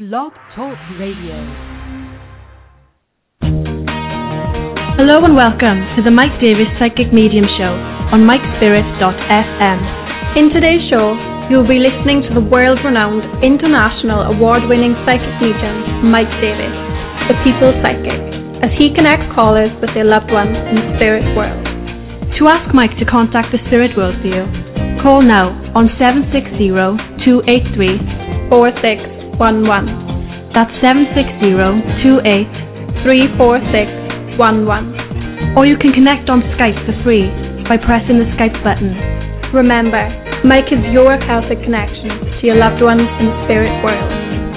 Blog Talk Radio. Hello and welcome to the Mike Davis Psychic Medium Show on MikeSpirit.fm. In today's show, you'll be listening to the world-renowned, international award-winning psychic medium, Mike Davis, the People's Psychic, as he connects callers with their loved ones in the spirit world. To ask Mike to contact the spirit world for you, call now on 760-283-4611. That's 760-283-4611. Or you can connect on Skype for free by pressing the Skype button. Remember, Mike is your Celtic connection to your loved ones in the spirit world.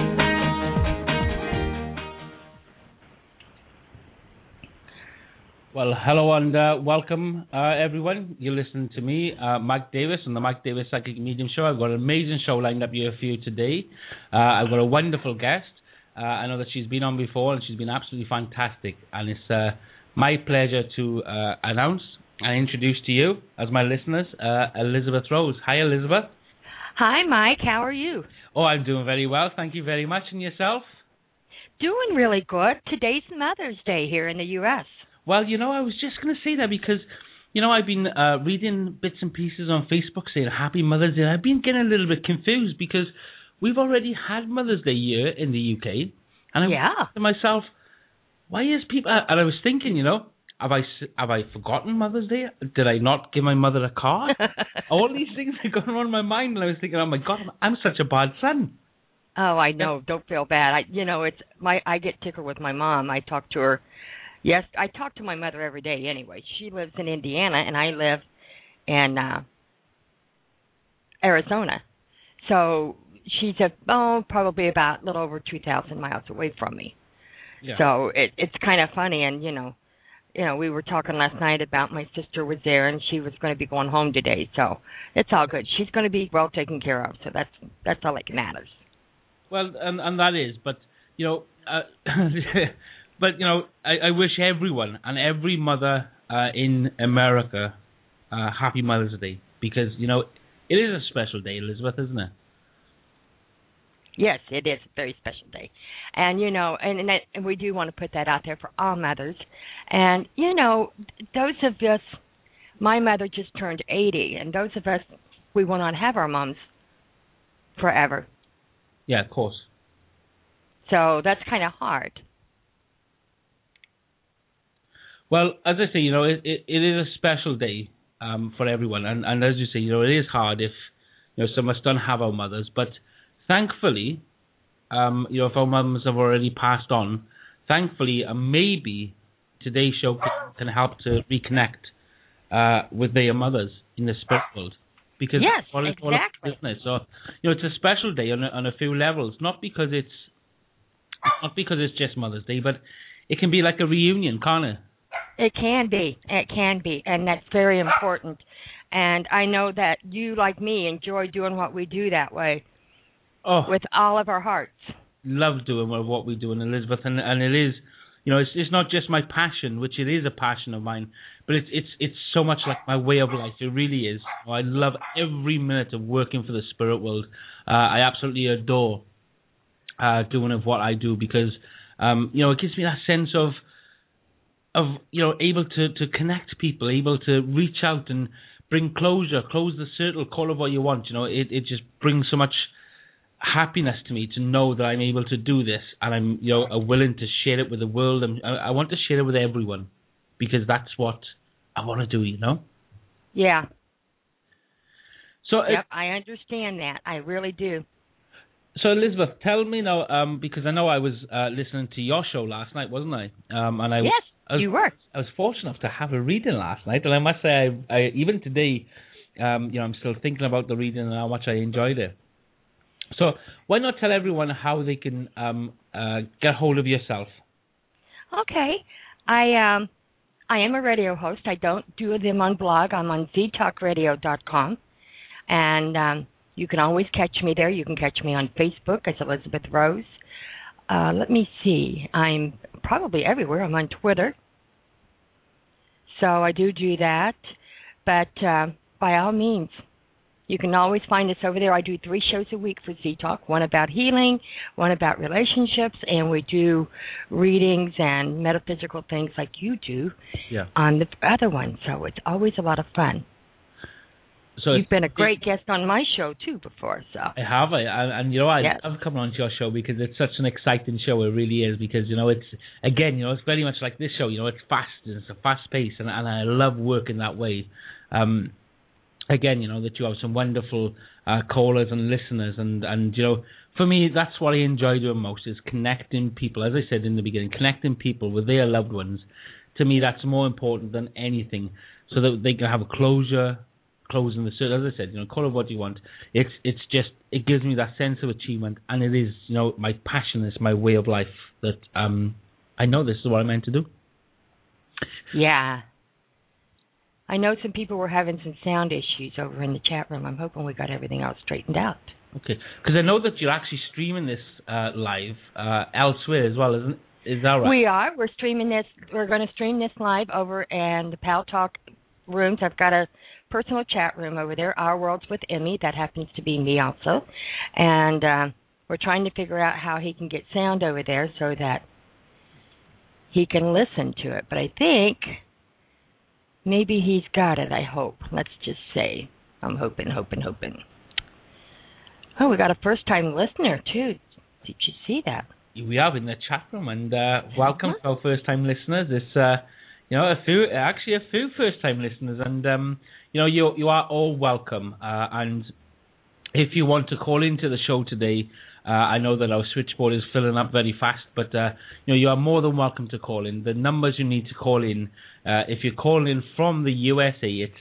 Well, hello and welcome, everyone. You're listening to me, Mike Davis, on the Mike Davis Psychic Medium Show. I've got an amazing show lined up here for you today. I've got a wonderful guest. I know that she's been on before and she's been absolutely fantastic. And it's my pleasure to announce and introduce to you, as my listeners, Elizabeth Rose. Hi, Elizabeth. Hi, Mike. How are you? Oh, I'm doing very well. Thank you very much. And yourself? Doing really good. Today's Mother's Day here in the U.S. Well, you know, I was just going to say that because, you know, I've been reading bits and pieces on Facebook saying Happy Mother's Day. I've been getting a little bit confused because we've already had Mother's Day here in the UK. And I'm thinking to myself, why is people... And I was thinking, you know, have I forgotten Mother's Day? Did I not give my mother a card? All these things are going on in my mind. And I was thinking, oh, my God, I'm such a bad son. Oh, I know. Don't feel bad. I get tickled with my mom. I talk to her. Yes, I talk to my mother every day anyway. She lives in Indiana, and I live in Arizona. So she's probably about a little over 2,000 miles away from me. Yeah. So it's kind of funny, and, you know, we were talking last night about my sister was there, and she was going to be going home today. So it's all good. She's going to be well taken care of, so that's all that matters. Well, and that is, but, you know... But, you know, I wish everyone and every mother in America Happy Mother's Day because, you know, it is a special day, Elizabeth, isn't it? Yes, it is a very special day. And, you know, and we do want to put that out there for all mothers. And, you know, those of us, my mother just turned 80, and those of us, we will not have our moms forever. Yeah, of course. So that's kind of hard. Well, as I say, you know, it is a special day for everyone. And as you say, you know, it is hard if, you know, some of us don't have our mothers. But thankfully, you know, if our mums have already passed on, thankfully, maybe today's show can help to reconnect with their mothers in the spirit world. Because yes, exactly. So, you know, it's a special day on a few levels. Not because it's just Mother's Day, but it can be like a reunion, can't it? It can be, and that's very important. And I know that you, like me, enjoy doing what we do that way with all of our hearts. Love doing what we do, and Elizabeth, and it is, you know, it's not just my passion, which it is a passion of mine, but it's so much like my way of life. It really is. I love every minute of working for the spirit world. I absolutely adore doing of what I do because, you know, it gives me that sense of, you know, able to connect people, able to reach out and bring closure, close the circle, call it what you want. You know, it just brings so much happiness to me to know that I'm able to do this and I'm, you know, willing to share it with the world. And I want to share it with everyone because that's what I want to do, you know? Yeah. So yep, I understand that. I really do. So, Elizabeth, tell me now, because I know I was listening to your show last night, wasn't I? Yes, you were. I was fortunate enough to have a reading last night, and I must say, I even today, you know, I'm still thinking about the reading and how much I enjoyed it. So, why not tell everyone how they can get hold of yourself? Okay. I am a radio host. I don't do them on blog. I'm on ztalkradio.com, and you can always catch me there. You can catch me on Facebook as Elizabeth Rose. Let me see. I'm probably everywhere. I'm on Twitter. So I do that. But by all means, You can always find us over there. I do 3 shows a week for Z-Talk, one about healing, one about relationships, and we do readings and metaphysical things like you do on the other one. So it's always a lot of fun. So you've been a great guest on my show, too, before. So I have. And you know, I've come on to your show because it's such an exciting show. It really is because, you know, it's, again, you know, it's very much like this show. You know, it's fast. It's a fast pace, and I love working that way. Again, you know, that you have some wonderful callers and listeners. And, you know, for me, that's what I enjoy doing most is connecting people. As I said in the beginning, connecting people with their loved ones. To me, that's more important than anything so that they can have a closing the circle. As I said, you know, call it what you want. It's just, it gives me that sense of achievement. And it is, you know, my passion. It's my way of life that I know this is what I'm meant to do. Yeah. I know some people were having some sound issues over in the chat room. I'm hoping we got everything else straightened out. Okay, because I know that you're actually streaming this live elsewhere as well, isn't? Is that right? We are. We're streaming this. We're going to stream this live over in the Pal Talk rooms. I've got a personal chat room over there, Our Worlds with Emmy. That happens to be me also. And we're trying to figure out how he can get sound over there so that he can listen to it. But I think maybe he's got it, I hope. Let's just say. I'm hoping. Oh, we got a first-time listener, too. Did you see that? We have in the chat room, and welcome to our first-time listeners. It's, you know, a few first-time listeners, and, you know, you are all welcome. And if you want to call into the show today, I know that our switchboard is filling up very fast, but, you know, you are more than welcome to call in. The numbers you need to call in, if you're calling in from the USA, it's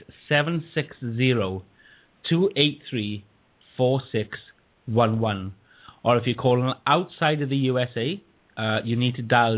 760-283-4611. Or if you're calling outside of the USA, you need to dial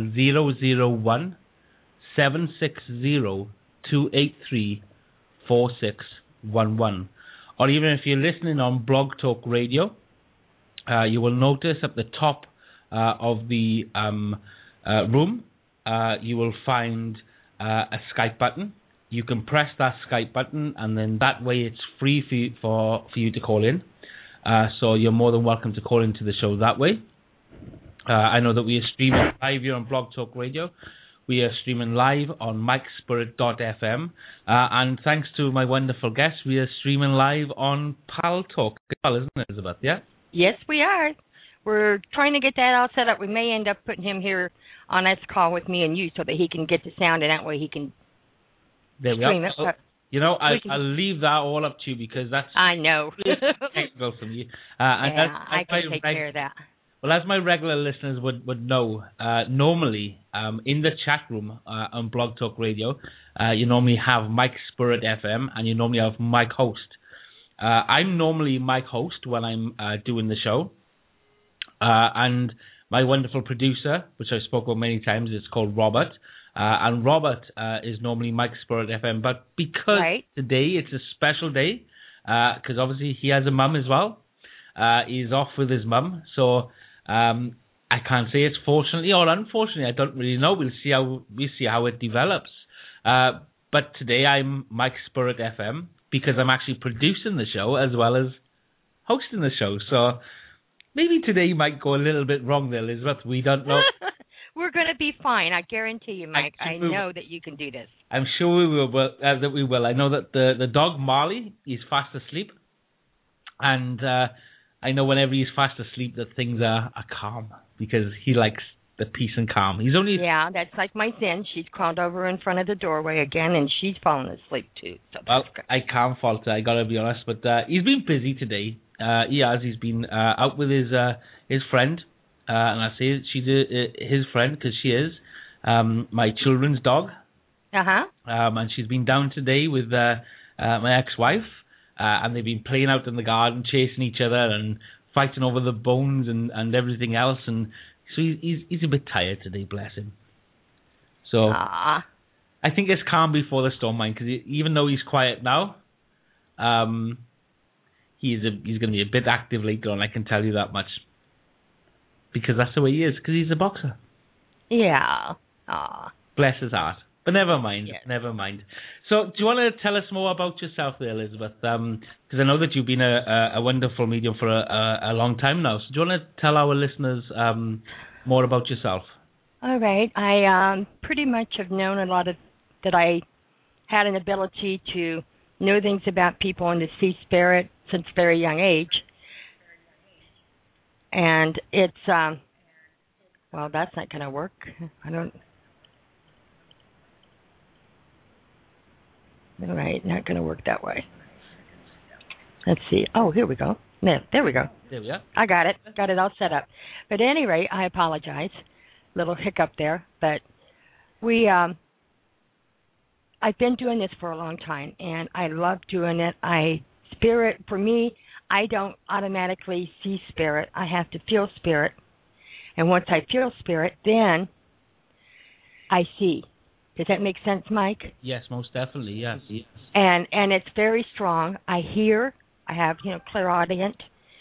001-760-283-4611. Or even if you're listening on Blog Talk Radio, you will notice at the top of the room, you will find a Skype button. You can press that Skype button, and then that way it's free for you to call in. So you're more than welcome to call into the show that way. I know that we are streaming live here on Blog Talk Radio. We are streaming live on MikeSpirit.fm. And thanks to my wonderful guest, we are streaming live on Pal Talk as well, isn't it, Elizabeth? Yeah? Yes, we are. We're trying to get that all set up. We may end up putting him here on this call with me and you so that he can get the sound, and that way he can stream it. You know, I'll leave that all up to you because that's... I know. technical from you. I can take care of that. Well, as my regular listeners would know, normally in the chat room on Blog Talk Radio, you normally have Mike Spirit FM and you normally have Mike Host. I'm normally Mike Host when I'm doing the show. And my wonderful producer, which I spoke about many times, is called Robert. And Robert is normally Mike Spirit FM. But because today it's a special day, because obviously he has a mum as well. He's off with his mum. So I can't say it's fortunately or unfortunately. I don't really know. We'll see how it develops. But today I'm Mike Spirit FM because I'm actually producing the show as well as hosting the show. So maybe today might go a little bit wrong there, Elizabeth. We don't know. We're going to be fine. I guarantee you, Mike. I know that you can do this. I'm sure we will. That we will. I know that the dog Marley is fast asleep, and I know whenever he's fast asleep that things are calm because he likes the peace and calm. He's only that's like my Zen. She's crawled over in front of the doorway again, and she's fallen asleep too. So well, I can't fault her. I got to be honest, but he's been busy today. He has. He's been out with his friend. And I say she's his friend because she is my children's dog. And she's been down today with my ex-wife, and they've been playing out in the garden, chasing each other and fighting over the bones and everything else. And so he's a bit tired today, bless him. So I think it's calm before the storm, mind, because even though he's quiet now, he's going to be a bit active later on. I can tell you that much. Because that's the way he is, because he's a boxer. Yeah. Aww. Bless his heart. But never mind, Yes. never mind. So, do you want to tell us more about yourself there, Elizabeth? Because I know that you've been a wonderful medium for a long time now. So, do you want to tell our listeners more about yourself? All right. I pretty much have known that I had an ability to know things about people and to see spirit since a very young age. And it's, well, that's not going to work. All right, not going to work that way. Let's see. Oh, here we go. There we go. There we are. I got it. Got it all set up. But at any rate, I apologize. Little hiccup there. But I've been doing this for a long time, and I love doing it. Spirit, for me, I don't automatically see spirit. I have to feel spirit. And once I feel spirit, then I see. Does that make sense, Mike? Yes, most definitely. Yes. And it's very strong. I hear. I have, clairaudient.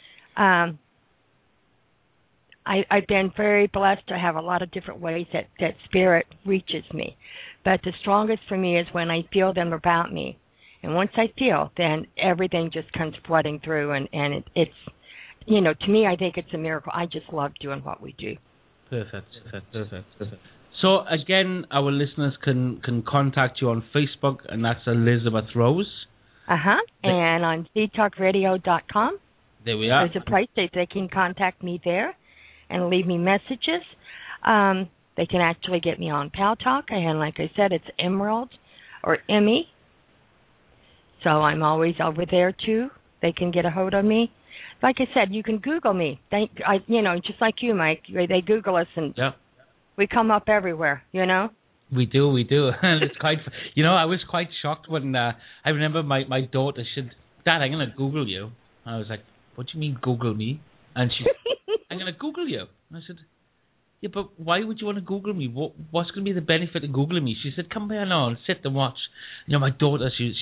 I've been very blessed to have a lot of different ways that spirit reaches me. But the strongest for me is when I feel them about me. And once I feel, then everything just comes flooding through. And it's, to me, I think it's a miracle. I just love doing what we do. Perfect. So, again, our listeners can contact you on Facebook, and that's Elizabeth Rose. And on ztalkradio.com. There we are. There's a place that they can contact me there and leave me messages. They can actually get me on Pal Talk, and like I said, it's Emerald or Emmy. So I'm always over there, too. They can get a hold of me. Like I said, you can Google me. Just like you, Mike. They Google us, and we come up everywhere, We do. And it's quite, I was quite shocked when I remember my daughter said, Dad, I'm going to Google you. And I was like, what do you mean Google me? And she said, I'm going to Google you. And I said, yeah, but why would you want to Google me? What's going to be the benefit of Googling me? She said, come here now and sit and watch. My daughter, she's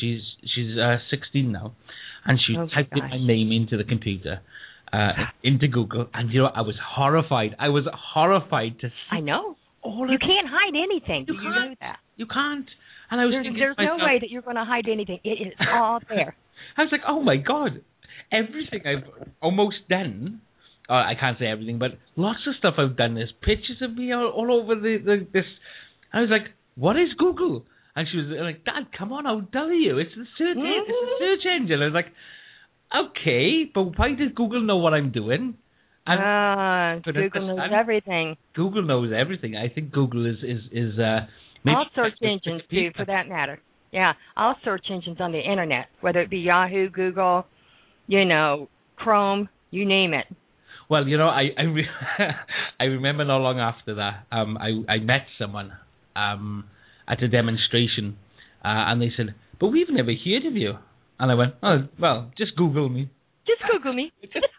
16 now, and she typed in my name into the computer, into Google, and I was horrified. I was horrified to see. I know. You can't hide anything. You know that. You can't. And I was thinking there's no way that you're going to hide anything. It is all there. I was like, oh my God, everything I've almost done. I can't say everything, but lots of stuff I've done. There's pictures of me all over this. I was like, what is Google? And she was like, Dad, come on, I'll tell you. It's the search engine. I was like, okay, but why does Google know what I'm doing? Google knows everything. Google knows everything. I think Google is all search engines too, for that matter. Yeah, all search engines on the internet, whether it be Yahoo, Google, Chrome, you name it. Well, I remember not long after that, I met someone at a demonstration, and they said, but we've never heard of you. And I went, oh, well, just Google me. Just Google me.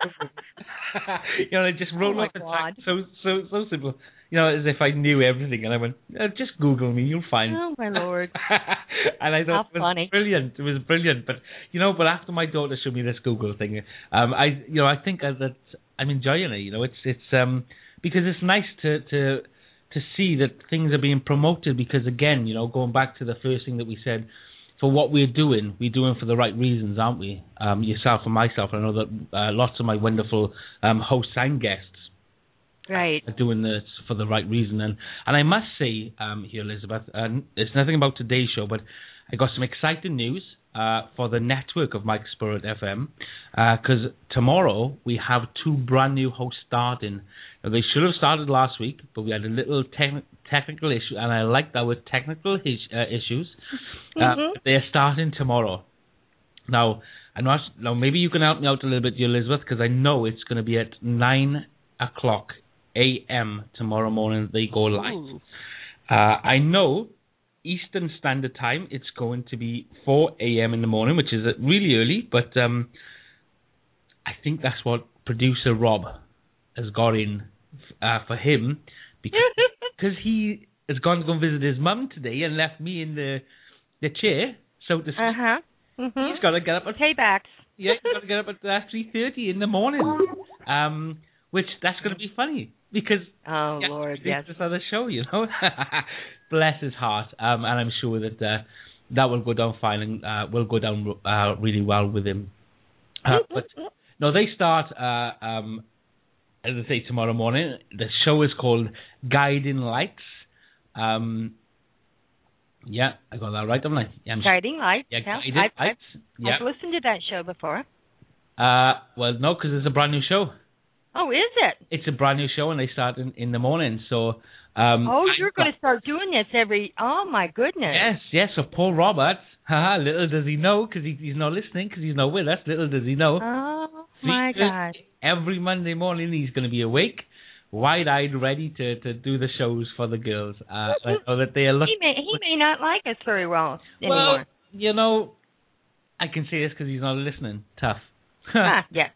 They just rolled off the tongue. So simple. As if I knew everything. And I went, just Google me, you'll find. Oh, my Lord. And I thought it was funny. Brilliant. It was brilliant. But, but after my daughter showed me this Google thing, I think that I'm enjoying it. It's because it's nice to see that things are being promoted, because, again, going back to the first thing that we said, for what we're doing for the right reasons, aren't we? Yourself and myself. I know that lots of my wonderful hosts and guests are doing this for the right reason. And I must say here, Elizabeth, it's nothing about today's show, but I got some exciting news for the network of Mike Spirit FM, because tomorrow we have 2 brand new hosts starting. Now, they should have started last week, but we had a little technical issue, and I like that with technical issues. They're starting tomorrow. Now, maybe you can help me out a little bit, Elizabeth, because I know it's going to be at 9 o'clock a.m. tomorrow morning they go live. I know Eastern Standard Time it's going to be 4 a.m. in the morning, which is really early, but I think that's what producer Rob has got in for him, because he has gone to go visit his mum today and left me in the chair, so to speak. He's got to get up at paybacks. Yeah, he's got to get up at 3:30 in the morning, which that's going to be funny. because Lord, yes, this other show, bless his heart, and I'm sure that that will go down fine and will go down really well with him. But no, they start as I say tomorrow morning. The show is called Guiding Lights. Yeah, I got that right, haven't I? Yeah, Guiding Lights. Yeah, Guiding Lights. Yeah. I've listened to that show before. Well, no, because it's a brand new show. Oh, is it? It's a brand new show, and they start in the morning. So. You're going to start doing this Oh my goodness. Yes. So Paul Roberts. Little does he know, because he's not listening, because he's not with us. Little does he know. Oh my gosh. Every Monday morning he's going to be awake, wide-eyed, ready to do the shows for the girls. So that they are looking. He may not like us very well anymore. Well, I can say this because he's not listening. Tough. Yeah.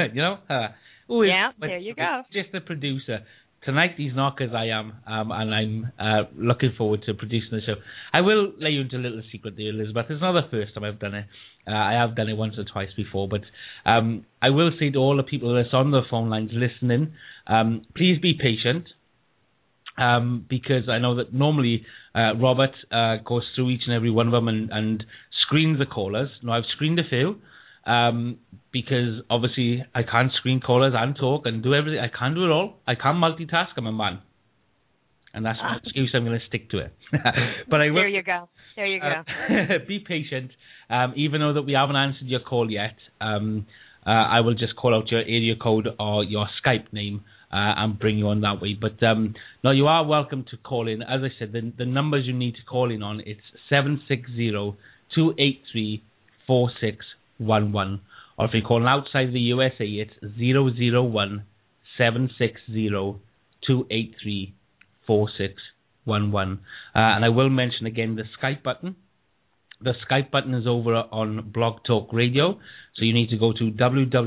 But there you go. Just the producer. Tonight he's not, because I am, and I'm looking forward to producing the show. I will let you into a little secret there, Elizabeth. It's not the first time I've done it. I have done it once or twice before, but I will say to all the people that's on the phone lines listening, please be patient, because I know that normally Robert goes through each and every one of them and screens the callers. Now, I've screened a few, because obviously I can't screen callers and talk and do everything. I can't do it all. I can't multitask. I'm a man. And that's my excuse. I'm going to stick to it. But I will. There you go. Be patient. Even though that we haven't answered your call yet, I will just call out your area code or your Skype name and bring you on that way. But no, you are welcome to call in. As I said, the numbers you need to call in on, it's 760-283-4611. Or if you're calling outside the USA, it's 001-760-283-4611. And I will mention again the Skype button. The Skype button is over on Blog Talk Radio. So you need to go to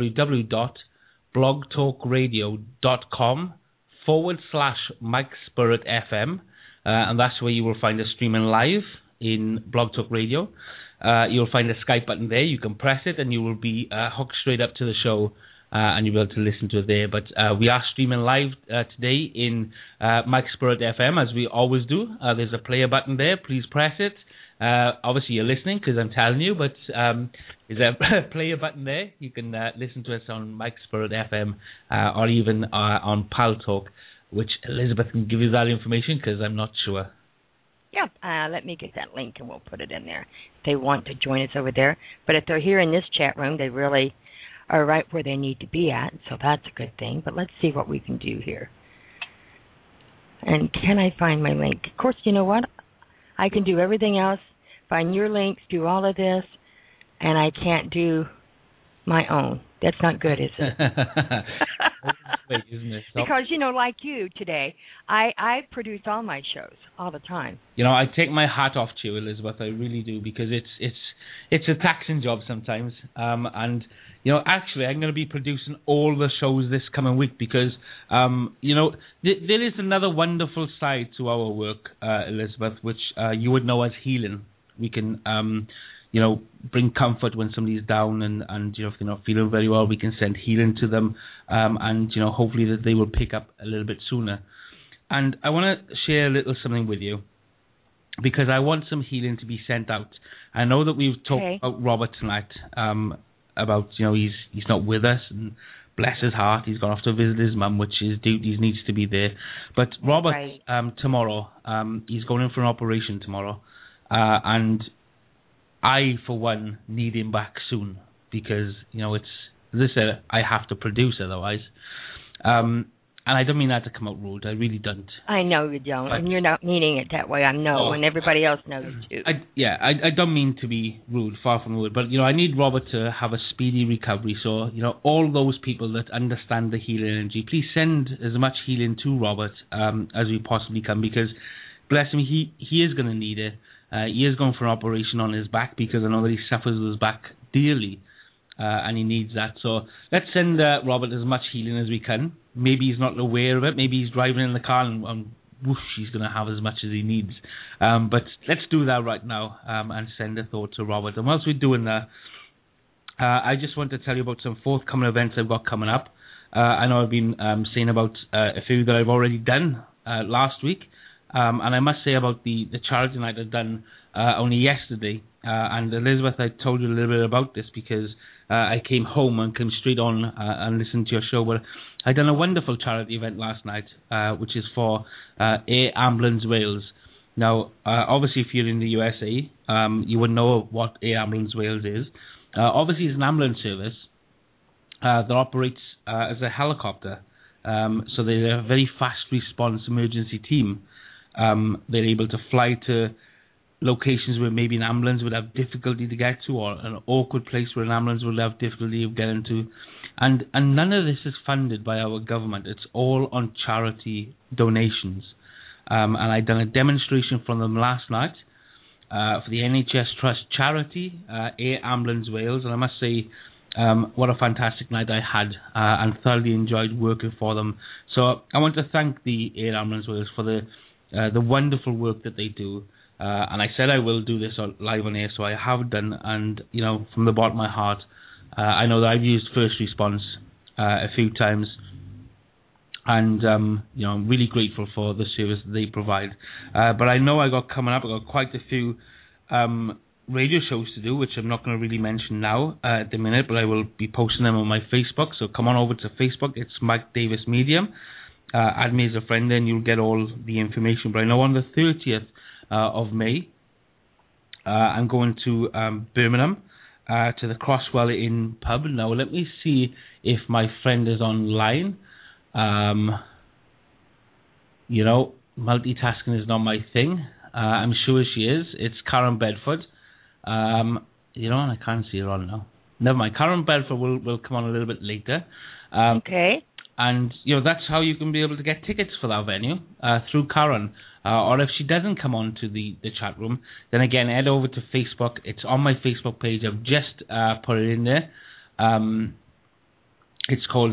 www.blogtalkradio.com/Mike Spirit FM. And that's where you will find us streaming live in Blog Talk Radio. You'll find a Skype button there. You can press it and you will be hooked straight up to the show, and you'll be able to listen to it there. But we are streaming live today in Mike Spirit FM, as we always do. There's a player button there. Please press it. Obviously you're listening because I'm telling you, but there's a player button there. You can listen to us on Mike Spirit FM or even on Pal Talk, which Elizabeth can give you that information because I'm not sure. Yeah, let me get that link and we'll put it in there if they want to join us over there. But if they're here in this chat room, they really are right where they need to be at, so that's a good thing. But let's see what we can do here. And can I find my link? Of course, you know what? I can do everything else, find your links, do all of this, and I can't do my own. That's not good, is it? Isn't it? Because, like you today, I produce all my shows all the time. I take my hat off to you, Elizabeth. I really do, because it's a taxing job sometimes. And actually, I'm going to be producing all the shows this coming week because, there is another wonderful side to our work, Elizabeth, which you would know as healing. We can bring comfort when somebody's down and if they're not feeling very well, we can send healing to them, and hopefully that they will pick up a little bit sooner. And I want to share a little something with you because I want some healing to be sent out. I know that we've talked about Robert tonight, about he's not with us, and bless his heart, he's gone off to visit his mum, which his duties needs to be there. But Robert, tomorrow, he's going in for an operation tomorrow, and I, for one, need him back soon because, it's, as I said, I have to produce otherwise. And I don't mean that to come out rude. I really don't. I know you don't, and you're not meaning it that way. I know, and everybody else knows too. I don't mean to be rude, far from rude, but, I need Robert to have a speedy recovery. So, all those people that understand the healing energy, please send as much healing to Robert as we possibly can because, bless him, he is going to need it. He is going for an operation on his back because I know that he suffers with his back dearly, and he needs that. So let's send Robert as much healing as we can. Maybe he's not aware of it. Maybe he's driving in the car and whoosh, he's going to have as much as he needs. But let's do that right now and send a thought to Robert. And whilst we're doing that, I just want to tell you about some forthcoming events I've got coming up. I know I've been saying about a few that I've already done last week, and I must say about the charity night I've done only yesterday. And Elizabeth, I told you a little bit about this because I came home and came straight on and listened to your show. But I done a wonderful charity event last night, which is for Air Ambulance Wales. Now, obviously, if you're in the USA, you would know what Air Ambulance Wales is. Obviously, it's an ambulance service that operates as a helicopter. So they're a very fast response emergency team. They're able to fly to locations where maybe an ambulance would have difficulty to get to, or an awkward place where an ambulance would have difficulty of getting to. And none of this is funded by our government. It's all on charity donations. And I done a demonstration from them last night for the NHS Trust charity, Air Ambulance Wales. And I must say, what a fantastic night I had, and thoroughly enjoyed working for them. So I want to thank the Air Ambulance Wales for the wonderful work that they do. And I said I will do this live on air, so I have done. And, you know, from the bottom of my heart, I know that I've used first response a few times. And, you know, I'm really grateful for the service that they provide. But I know I got quite a few radio shows to do, which I'm not going to really mention now at the minute, but I will be posting them on my Facebook. So come on over to Facebook. It's Mike Davis Medium. Add me as a friend, and you'll get all the information. But I know on the 30th of May, I'm going to Birmingham, to the Crosswell Inn pub. Now, let me see if my friend is online. You know, multitasking is not my thing. I'm sure she is. It's Karen Bedford. You know, and I can't see her on now. Never mind. Karen Bedford will come on a little bit later. Okay. And, you know, that's how you can be able to get tickets for that venue, through Karen. Or if she doesn't come on to the chat room, then again, head over to Facebook. It's on my Facebook page. I've just put it in there. It's called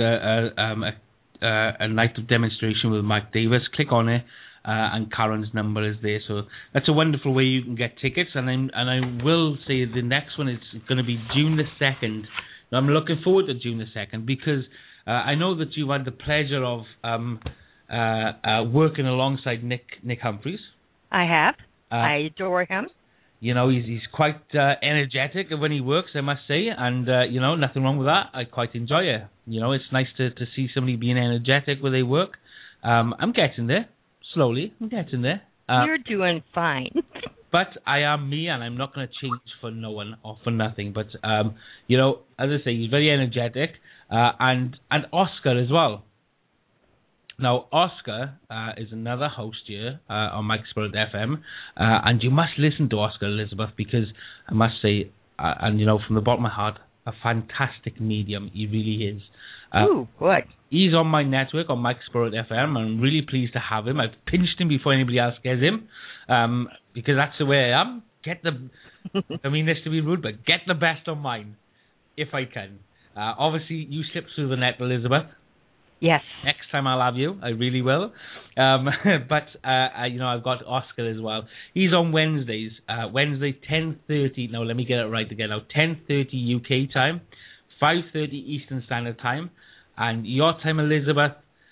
a night of demonstration with Mike Davis. Click on it, and Karen's number is there. So that's a wonderful way you can get tickets. And I will say the next one is going to be June the 2nd. Now, I'm looking forward to June the 2nd because I know that you've had the pleasure of working alongside Nick Humphreys. I have. I adore him. You know, he's quite energetic when he works, I must say, and you know, nothing wrong with that. I quite enjoy it. You know, it's nice to see somebody being energetic where they work. I'm getting there, slowly. I'm getting there. You're doing fine. But I am me, and I'm not going to change for no one or for nothing. But you know, as I say, he's very energetic, and Oscar as well. Now, Oscar is another host here on Mike Spirit FM, and you must listen to Oscar, Elizabeth, because I must say, and you know, from the bottom of my heart, a fantastic medium. He really is. Ooh, good. He's on my network on Mike Spirit FM. I'm really pleased to have him. I've pinched him before anybody else gets him, because that's the way I am. I mean this to be rude, but get the best on mine, if I can. Obviously, you slipped through the net, Elizabeth. Yes. Next time I'll have you. I really will. But, you know, I've got Oscar as well. He's on Wednesdays. Wednesday, 10:30. No, let me get it right again now. 10:30 UK time, 5:30 Eastern Standard Time. And your time, Elizabeth?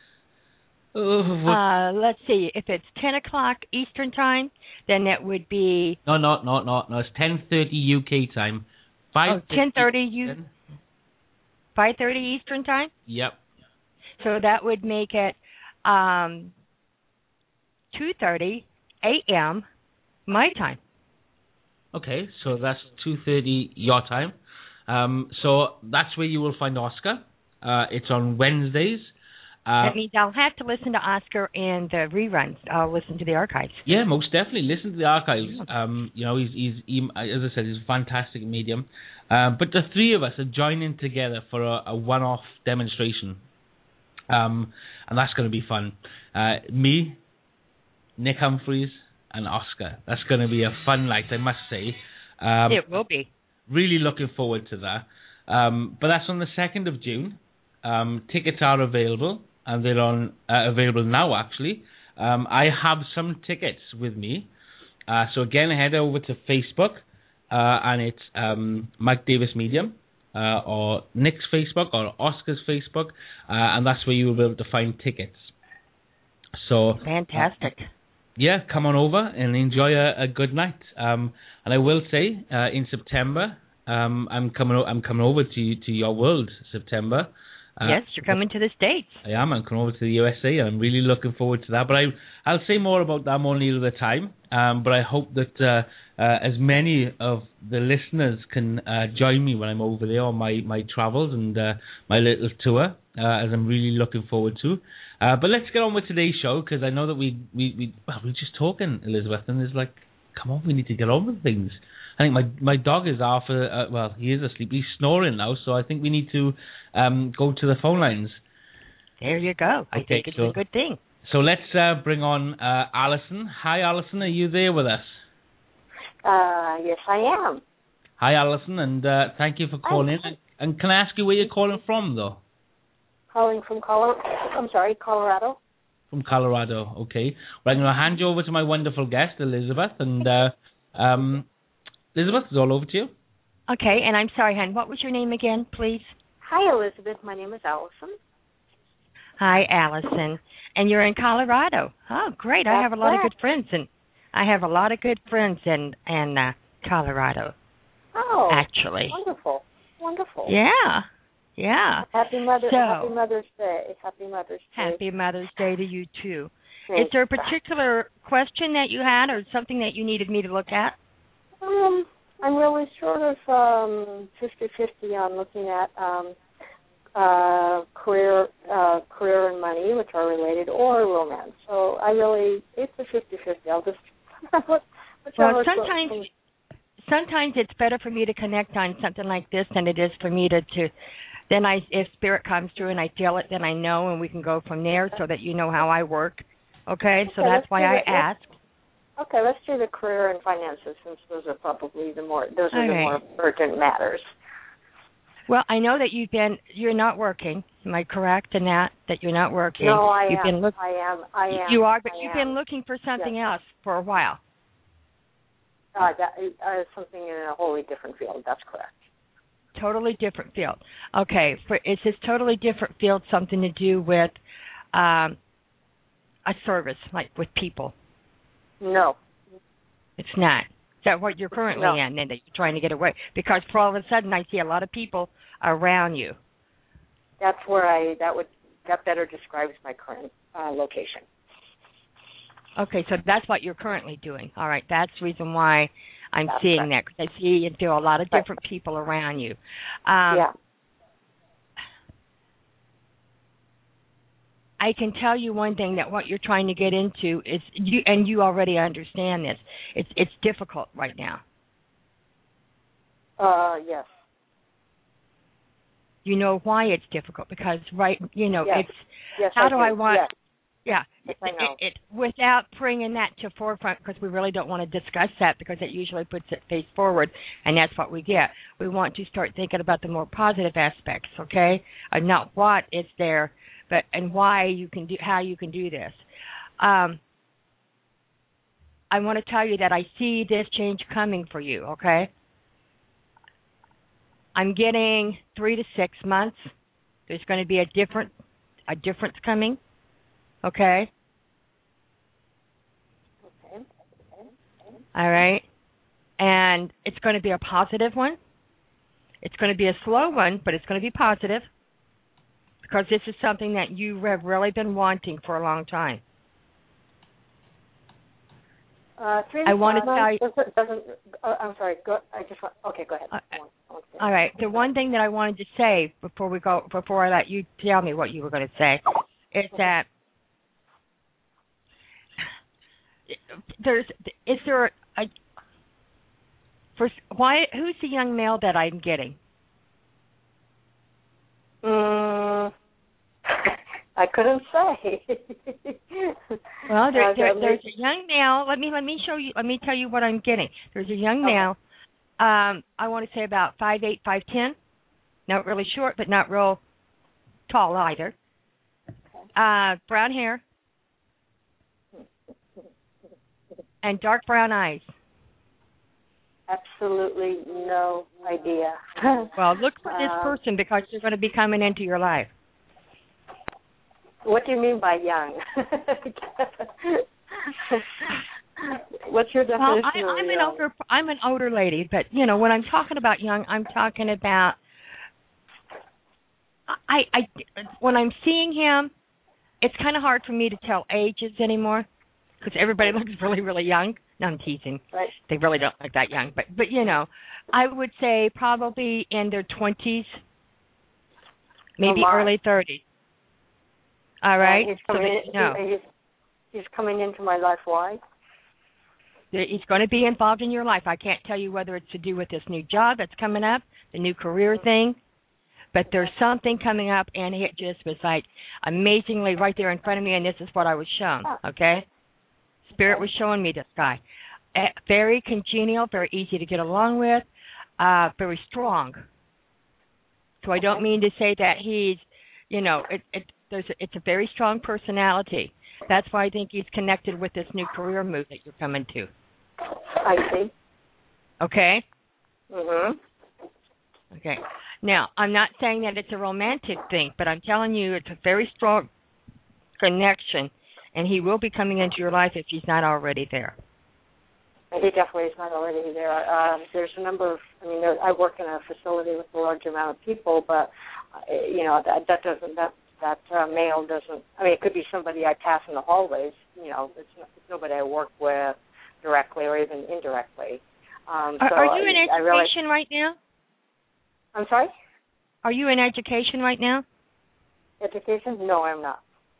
Let's see. If it's 10 o'clock Eastern Time, then it would be... No. It's 10:30 UK time. 10:30 5:30 Eastern Time? Yep. So that would make it 2:30 a.m. my time. Okay, so that's 2:30 your time. So that's where you will find Oscar. It's on Wednesdays. That means I'll have to listen to Oscar and the reruns. I'll listen to the archives. Yeah, most definitely. Listen to the archives. You know, he's as I said, he's a fantastic medium. But the three of us are joining together for a one-off demonstration. And that's going to be fun. Me, Nick Humphreys, and Oscar. That's going to be a fun night, I must say. It will be. Really looking forward to that. But that's on the 2nd of June. Tickets are available, and they're available now, actually. I have some tickets with me. So again, head over to Facebook, and it's Mike Davis Medium. or Nick's Facebook or Oscar's Facebook, and that's where you will be able to find tickets. So fantastic. Yeah, come on over and enjoy a good night. And I will say, in September, I'm coming over to your world, September. Yes, you're coming to the States. I am. I'm coming over to the USA. I'm really looking forward to that. But I'll say more about that more near the time. But I hope that as many of the listeners can join me when I'm over there on my travels and my little tour, as I'm really looking forward to. But let's get on with today's show, because I know that we're just talking, Elizabeth, and it's like, come on, we need to get on with things. I think my dog is he is asleep. He's snoring now, so I think we need to go to the phone lines. There you go. I think it's a good thing. So let's bring on Alison. Hi, Alison. Are you there with us? Yes, I am. Hi, Alison, and thank you for calling in. And can I ask you where you're calling from, though? Calling from Colorado. From Colorado, okay. Well, I'm going to hand you over to my wonderful guest, Elizabeth, and Elizabeth, it's all over to you. Okay, and I'm sorry, hon, what was your name again, please? Hi, Elizabeth. My name is Allison. Hi, Allison. And you're in Colorado. Oh, great. I have a lot of good friends in Colorado. Oh, actually. Wonderful. Yeah. Happy Mother's Day. Happy Mother's Day to you too. Thanks. Is there a particular question that you had, or something that you needed me to look at? I'm really sort of 50-50 on looking at career and money, which are related, or romance. So it's a 50-50. I'll just sometimes it's better for me to connect on something like this than it is for me to then if spirit comes through and I feel it, then I know, and we can go from there, so that you know how I work. Okay, so that's why I asked. Okay, let's do the career and finances, since those are probably the more urgent matters. Well, I know that you're not working. Am I correct in that you're not working? No, I am. You are, but you've been looking for something else for a while. That is something in a wholly different field. That's correct. Totally different field. Okay, is this totally different field something to do with a service, like with people? No. It's not. Is that what you're currently in, and that you're trying to get away? Because for all of a sudden I see a lot of people around you. That's where that better describes my current location. Okay, so that's what you're currently doing. All right, that's the reason why I'm seeing that, because I see and feel a lot of different people around you. Yeah. I can tell you one thing, that what you're trying to get into is you already understand this. It's difficult right now. Yes. You know why it's difficult, because yes. Yes, it without bringing that to forefront, because we really don't want to discuss that, because it usually puts it face forward, and that's what we get. We want to start thinking about the more positive aspects, okay, and not what is there, but and how you can do this. I want to tell you that I see this change coming for you, okay? I'm getting 3 to 6 months. There's going to be a difference coming, okay? Okay. All right. And it's going to be a positive one. It's going to be a slow one, but it's going to be positive, because this is something that you have really been wanting for a long time. 3 I want to tell you. I'm sorry. Go ahead. All right. The one thing that I wanted to say before I let you tell me what you were going to say, is that who's the young male that I'm getting? I couldn't say. Well, there's a young male. Let me show you. Let me tell you what I'm getting. There's a young male. I want to say about 5'8", 5'10". Not really short, but not real tall either. Okay. Brown hair and dark brown eyes. absolutely no idea. Well, look for this person because they're going to be coming into your life. What do you mean by young? What's your definition of young? I'm an older lady, but when I'm talking about young, I'm talking about when I'm seeing him, it's kind of hard for me to tell ages anymore because everybody looks really, really young. No, I'm teasing. Right. They really don't look that young, but I would say probably in their 20s, maybe early 30s. All right. He's coming into my life. Why? He's going to be involved in your life. I can't tell you whether it's to do with this new job that's coming up, the new career thing, but there's something coming up, and it just was like amazingly right there in front of me, and this is what I was shown, okay? Spirit was showing me this guy. Very congenial, very easy to get along with, very strong. So I don't mean to say that he's, it's a very strong personality. That's why I think he's connected with this new career move that you're coming to. I see. Okay? Mhm. Okay. Now, I'm not saying that it's a romantic thing, but I'm telling you it's a very strong connection, and he will be coming into your life if he's not already there. He definitely is not already there. There's a number of, I work in a facility with a large amount of people, but, that male doesn't, it could be somebody I pass in the hallways, it's nobody I work with directly or even indirectly. Are you in education right now? I'm sorry? Are you in education right now? Education? No, I'm not.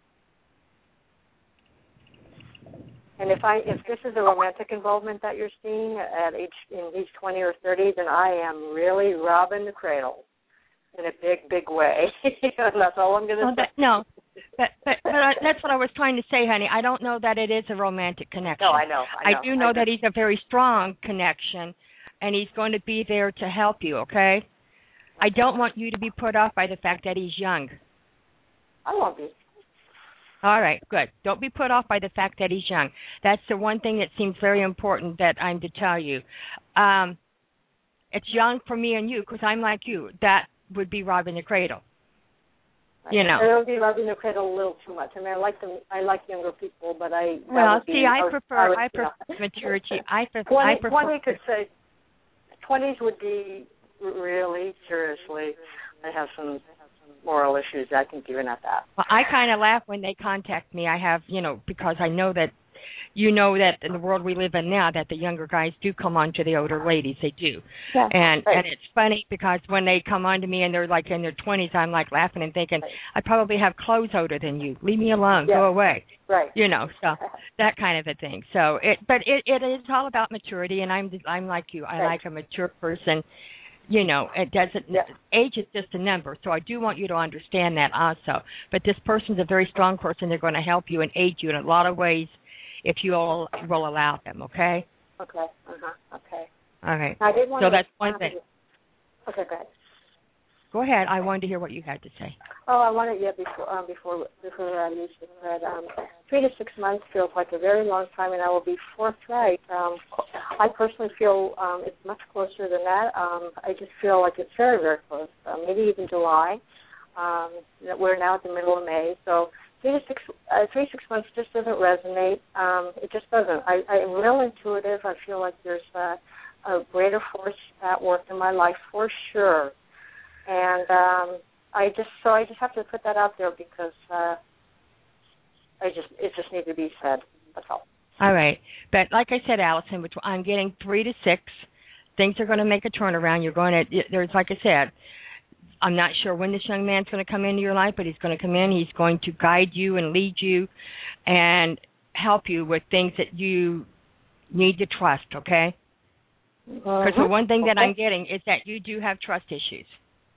And if this is a romantic involvement that you're seeing in age 20 or 30, then I am really robbing the cradle in a big, big way. And that's all I'm going to say. But that's what I was trying to say, honey. I don't know that it is a romantic connection. No, I know. I do know that he's a very strong connection, and he's going to be there to help you, okay? I don't want you to be put off by the fact that he's young. I won't be. All right, good. Don't be put off by the fact that he's young. That's the one thing that seems very important that I'm to tell you. It's young for me and you because I'm like you. That would be robbing the cradle. It would be robbing the cradle a little too much. I like younger people, but I prefer maturity. I prefer 20 could say 20s would be really seriously. I have some moral issues. I think even at that. Well, I kind of laugh when they contact me. I have, because I know that, that in the world we live in now, that the younger guys do come on to the older ladies. They do. Yeah, and it's funny because when they come on to me and they're like in their 20s, I'm like laughing and thinking, I probably have clothes older than you. Leave me alone. Yeah. Go away. Right. So that kind of a thing. So it is all about maturity, and I'm like you. I like a mature person. It doesn't. Yeah. Age is just a number, so I do want you to understand that also. But this person's a very strong person. They're going to help you and aid you in a lot of ways if you all will allow them. Okay. Okay. Okay. All right. I did want so that's one thing. Okay, go ahead. Go ahead. I wanted to hear what you had to say. Oh, I wanted before I lose the thread. 3 to 6 months feels like a very long time, and I will be forthright. I personally feel it's much closer than that. I just feel like it's very, very close. Maybe even July. We're now at the middle of May, so 3 to 6 months just doesn't resonate. It just doesn't. I'm real intuitive. I feel like there's a greater force at work in my life for sure. And I just have to put that out there because it just needs to be said. That's all. All right, but like I said, Allison, which I'm getting 3 to 6, things are going to make a turnaround. There's like I said, I'm not sure when this young man's going to come into your life, but he's going to come in. He's going to guide you and lead you, and help you with things that you need to trust. Okay. Because the one thing that I'm getting is that you do have trust issues.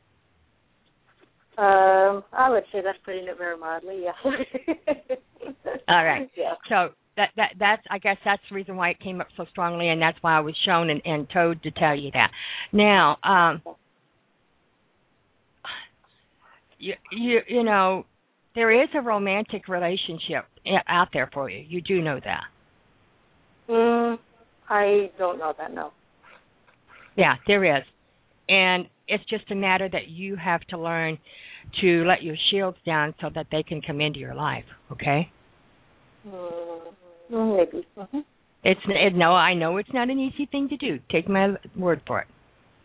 I would say that's putting it very mildly, yeah. All right. Yeah. So that's I guess that's the reason why it came up so strongly, and that's why I was shown and told to tell you that. Now, you know, there is a romantic relationship out there for you. You do know that. I don't know that, no. Yeah, there is. And it's just a matter that you have to learn to let your shields down so that they can come into your life, okay? Maybe. No, I know it's not an easy thing to do. Take my word for it.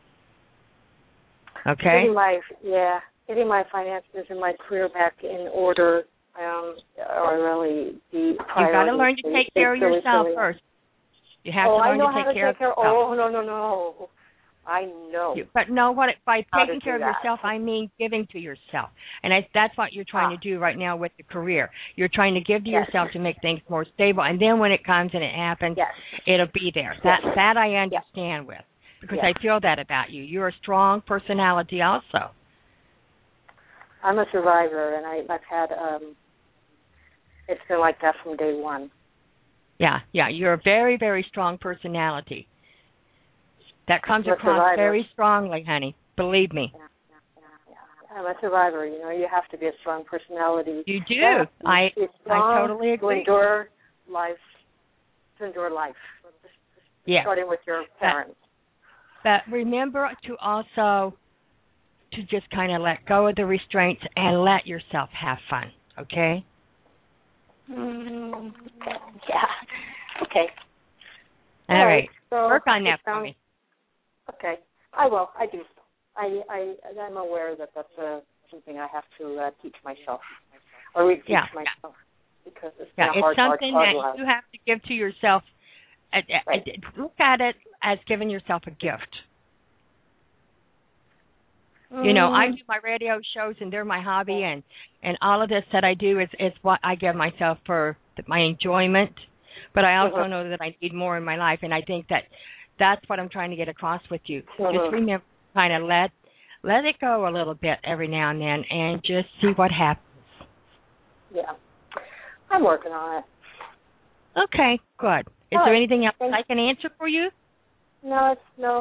Okay? Getting my finances and my career back in order are really the priority. You've got to learn to take care of yourself first. You have to learn to take care of yourself. Oh, no. I know. But no, by taking care of yourself, I mean giving to yourself. And that's what you're trying to do right now with the career. You're trying to give to yourself to make things more stable. And then when it comes and it happens, it'll be there. That I understand with. Because I feel that about you. You're a strong personality also. I'm a survivor, and I've had, it's been like that from day one. Yeah, you're a very, very strong personality. That comes across very strongly, honey. Believe me. Yeah. I'm a survivor. You have to be a strong personality. You do. I totally agree. To endure life. Starting with your parents. But remember to also to just kind of let go of the restraints and let yourself have fun, okay? Yeah. Okay. All right. So work on that for me. Okay. I will. I do. I'm aware that that's something I have to teach myself or reteach myself because it's been a hard something that life. you have to give to yourself. Look at it as giving yourself a gift. I do my radio shows, and they're my hobby, and all of this that I do is what I give myself for my enjoyment. But I also know that I need more in my life, and I think that's what I'm trying to get across with you. Just remember, kind of let it go a little bit every now and then, and just see what happens. Yeah, I'm working on it. Okay, good. Is there anything else I can answer for you? No.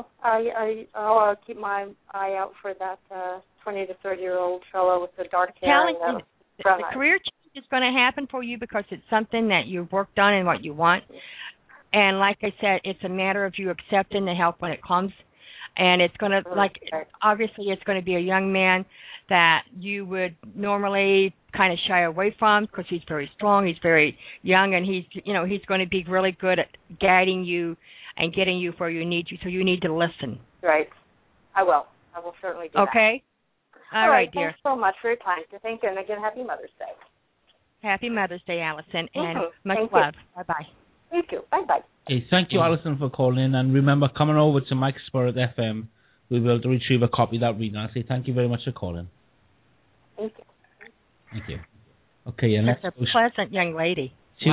I'll keep my eye out for that 20 to 30-year-old fellow with the dark hair. The career change is going to happen for you because it's something that you've worked on and what you want. And like I said, it's a matter of you accepting the help when it comes. And it's going to, obviously it's going to be a young man that you would normally kind of shy away from because he's very strong, he's very young, and he's going to be really good at guiding you and getting you where you need you. So you need to listen. Right. I will certainly do that. Okay? All right, dear. Thanks so much for your time. Thank you. And again, Happy Mother's Day. Happy Mother's Day, Allison, and much love. Bye-bye. Thank you. Bye-bye. Hey, thank you, Allison, for calling in. And remember, coming over to Mike Spirit FM, we'll be able to retrieve a copy of that reading. I'll say thank you very much for calling. Thank you. Thank you. Okay, and that's a pleasant young lady. She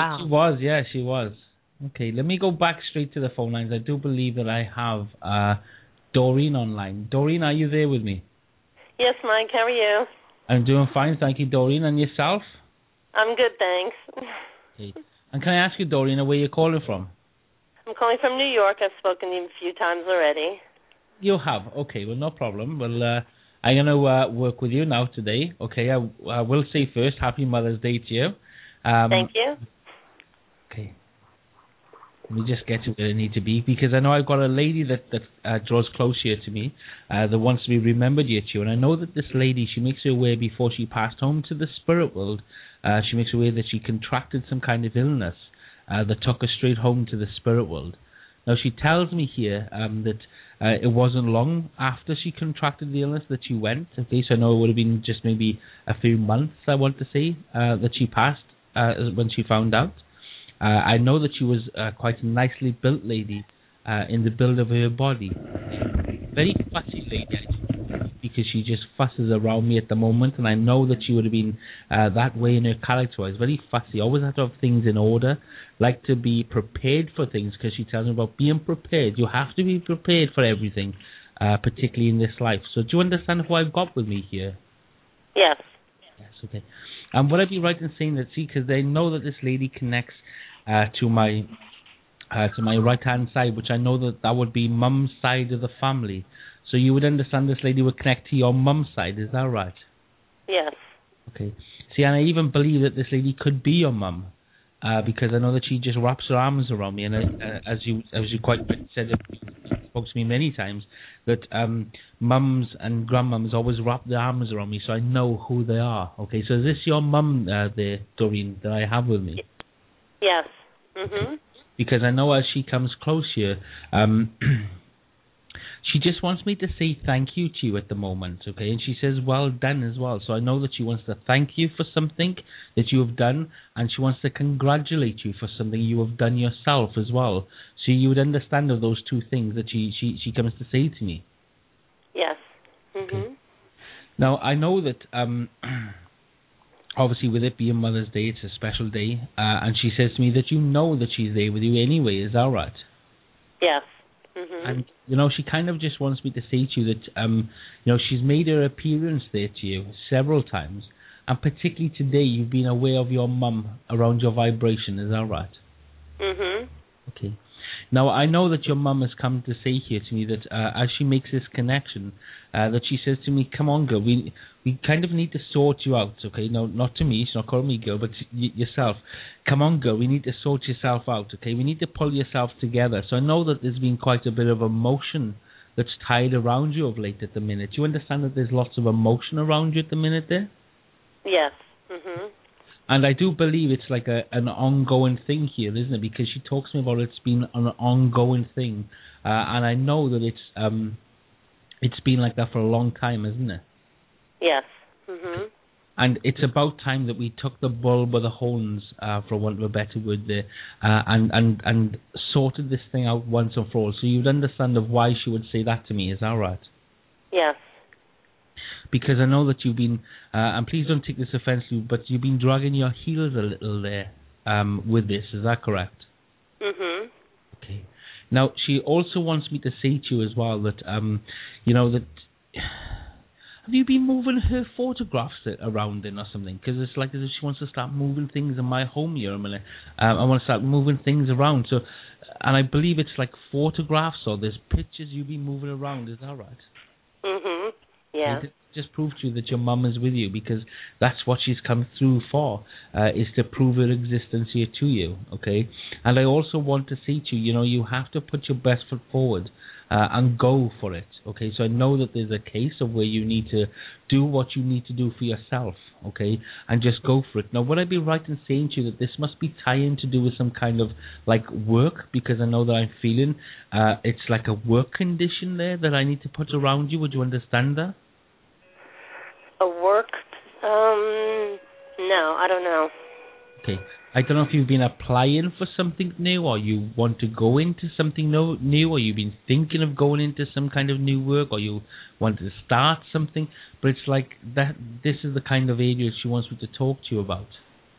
was. Okay, let me go back straight to the phone lines. I do believe that I have Doreen online. Doreen, are you there with me? Yes, Mike. How are you? I'm doing fine, thank you, Doreen. And yourself? I'm good, thanks. Okay. And can I ask you, Doreen, where you're calling from? I'm calling from New York. I've spoken to you a few times already. You have? Okay, well, no problem. Well, I'm going to work with you now today. Okay, I will say first, Happy Mother's Day to you. Thank you. Okay. Let me just get to where I need to be, because I know I've got a lady that draws close here to me, that wants to be remembered here to you. And I know that this lady, she makes her aware before she passed home to the spirit world, she makes her aware that she contracted some kind of illness that took her straight home to the spirit world. Now, she tells me here that it wasn't long after she contracted the illness that she went. Okay, so I know it would have been just maybe a few months, I want to say, that she passed when she found out. I know that she was quite a nicely built lady in the build of her body. Very fussy lady, actually, because she just fusses around me at the moment, and I know that she would have been that way in her character-wise. Very fussy, always have to have things in order, like to be prepared for things, because she tells me about being prepared. You have to be prepared for everything, particularly in this life. So do you understand who I've got with me here? Yes. Yes, okay. And would I be right in saying that, see, because they know that this lady connects to my right hand side, which I know that would be Mum's side of the family. So you would understand this lady would connect to your Mum's side. Is that right? Yes. Okay. See, and I even believe that this lady could be your mum, because I know that she just wraps her arms around me, and as you quite said, spoke to me many times that mums and grandmums always wrap their arms around me, so I know who they are. Okay, so is this your mum there, Doreen, that I have with me? Yes. Mhm. Because I know as she comes close here, she just wants me to say thank you to you at the moment, okay? And she says well done as well. So I know that she wants to thank you for something that you have done, and she wants to congratulate you for something you have done yourself as well. So you would understand of those two things that she comes to say to me. Yes. Mhm. Okay. Now I know that obviously with it being Mother's Day, it's a special day, and she says to me that you know that she's there with you anyway. Is that right? Yes. Mm-hmm. And, she kind of just wants me to say to you that, she's made her appearance there to you several times. And particularly today, you've been aware of your mum around your vibration. Is that right? Mm-hmm. Okay. Now, I know that your mum has come to say here to me that as she makes this connection, that she says to me, come on, girl, we kind of need to sort you out, okay? No, not to me, she's not calling me girl, but yourself. Come on, girl, we need to sort yourself out, okay? We need to pull yourself together. So I know that there's been quite a bit of emotion that's tied around you of late at the minute. Do you understand that there's lots of emotion around you at the minute there? Yes. Mm-hmm. And I do believe it's like an ongoing thing here, isn't it? Because she talks to me about it's been an ongoing thing. And I know that it's been like that for a long time, isn't it? Yes. Mm-hmm. And it's about time that we took the bull by the horns, for want of a better word there, and sorted this thing out once and for all. So you'd understand of why she would say that to me. Is that right? Yes. Because I know that you've been, and please don't take this offensively, but you've been dragging your heels a little there with this. Is that correct? Mm-hmm. Okay. Now, she also wants me to say to you as well that, that... Have you been moving her photographs around in or something? Because it's like as if she wants to start moving things in my home here a minute. I want to start moving things around. So, and I believe it's like photographs or there's pictures you've been moving around. Is that right? Mm-hmm. Yeah. It just proves to you that your mum is with you, because that's what she's come through for, is to prove her existence here to you, okay? And I also want to say to you, you have to put your best foot forward and go for it, okay? So I know that there's a case of where you need to do what you need to do for yourself, okay? And just go for it. Now, would I be right in saying to you that this must be tying to do with some kind of, like, work? Because I know that I'm feeling it's like a work condition there that I need to put around you. Would you understand that? A work? No, I don't know. Okay. I don't know if you've been applying for something new, or you want to go into something new, or you've been thinking of going into some kind of new work, or you want to start something, but it's like that. This is the kind of area she wants me to talk to you about.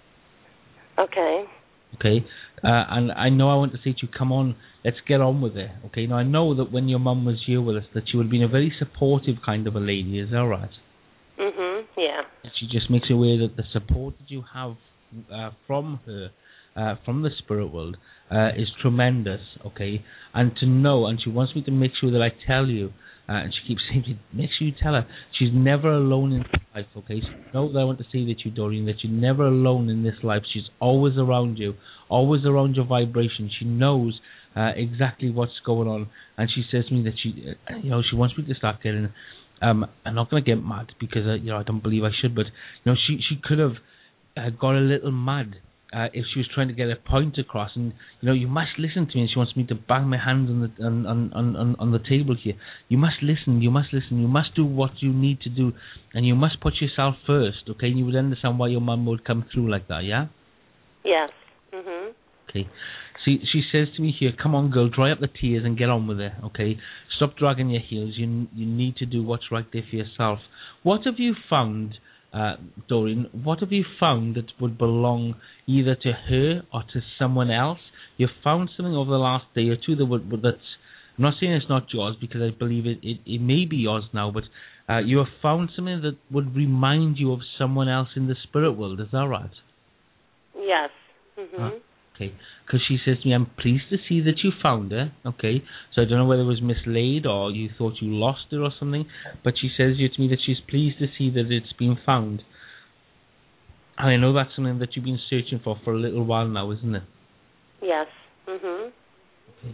Okay. Okay. And I know I want to say to you, come on, let's get on with it. Okay. Now, I know that when your mum was here with us, that she would have been a very supportive kind of a lady. Is that right? Mm-hmm. Yeah. She just makes you aware that the support that you have from her, from the spirit world, is tremendous, okay? And to know, and she wants me to make sure that I tell you, and she keeps saying, make sure you tell her, she's never alone in life, okay? So know that I want to say that you, Doreen, that you're never alone in this life. She's always around you, always around your vibration. She knows exactly what's going on, and she says to me that she wants me to start getting... I'm not going to get mad because I don't believe I should, but she could have got a little mad if she was trying to get a point across, and you must listen to me. And she wants me to bang my hands on the table here. You must listen. You must listen. You must do what you need to do, and you must put yourself first. Okay, and you would understand why your mum would come through like that. Yeah. Yes. Mhm. Okay. She says to me here, come on, girl, dry up the tears and get on with it, okay? Stop dragging your heels. You need to do what's right there for yourself. What have you found, Doreen, what have you found that would belong either to her or to someone else? You've found something over the last day or two that's... I'm not saying it's not yours, because I believe it may be yours now, but you have found something that would remind you of someone else in the spirit world. Is that right? Yes. Mhm. Okay, because she says to me, I'm pleased to see that you found her, okay? So I don't know whether it was mislaid or you thought you lost her or something, but she says to me that she's pleased to see that it's been found. And I know that's something that you've been searching for a little while now, isn't it? Yes. Mhm. Okay.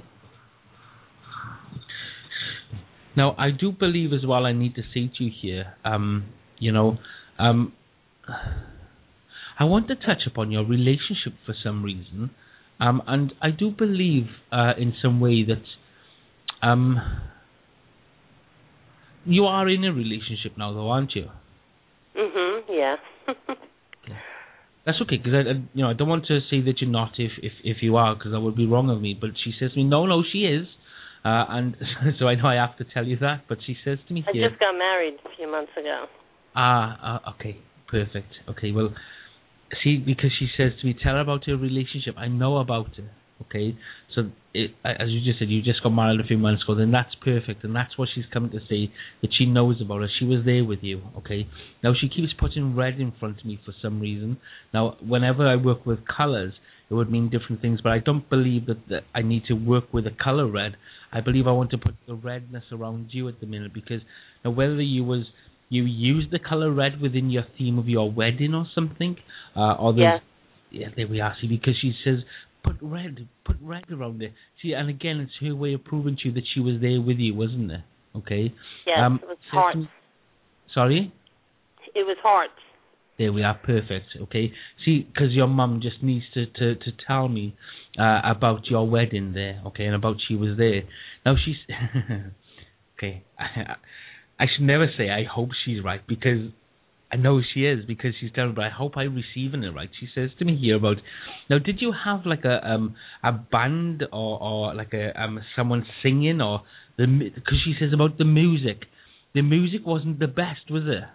Now, I do believe as well, I need to say to you here, I want to touch upon your relationship for some reason. And I do believe in some way that you are in a relationship now, though, aren't you? Mhm. Yeah. Okay. That's okay, because I don't want to say that you're not if you are, because that would be wrong of me. But she says to me, no, she is, and so I know I have to tell you that. But she says to me, I just got married a few months ago. Okay, perfect. Okay, well, see, because she says to me, tell her about your relationship. I know about it. Okay, so as you just said, you just got married a few months ago. Then that's perfect, and that's what she's coming to say that she knows about it. She was there with you. Okay, now she keeps putting red in front of me for some reason. Now, whenever I work with colors, it would mean different things, but I don't believe that I need to work with a color red. I believe I want to put the redness around you at the minute, because now whether you use the color red within your theme of your wedding or something, or yeah, there we are. See, because she says put red around it. See, and again, it's her way of proving to you that she was there with you, wasn't it? Okay. Yes, it was hearts. Sorry. It was hearts. There we are, perfect. Okay. See, because your mum just needs to tell me about your wedding there, okay, and about she was there. Now she's okay. I should never say I hope she's right, because I know she is, because she's telling me, but I hope I'm receiving it right. She says to me here about, now, did you have like a band or like a someone singing, or because she says about the music wasn't the best, was it?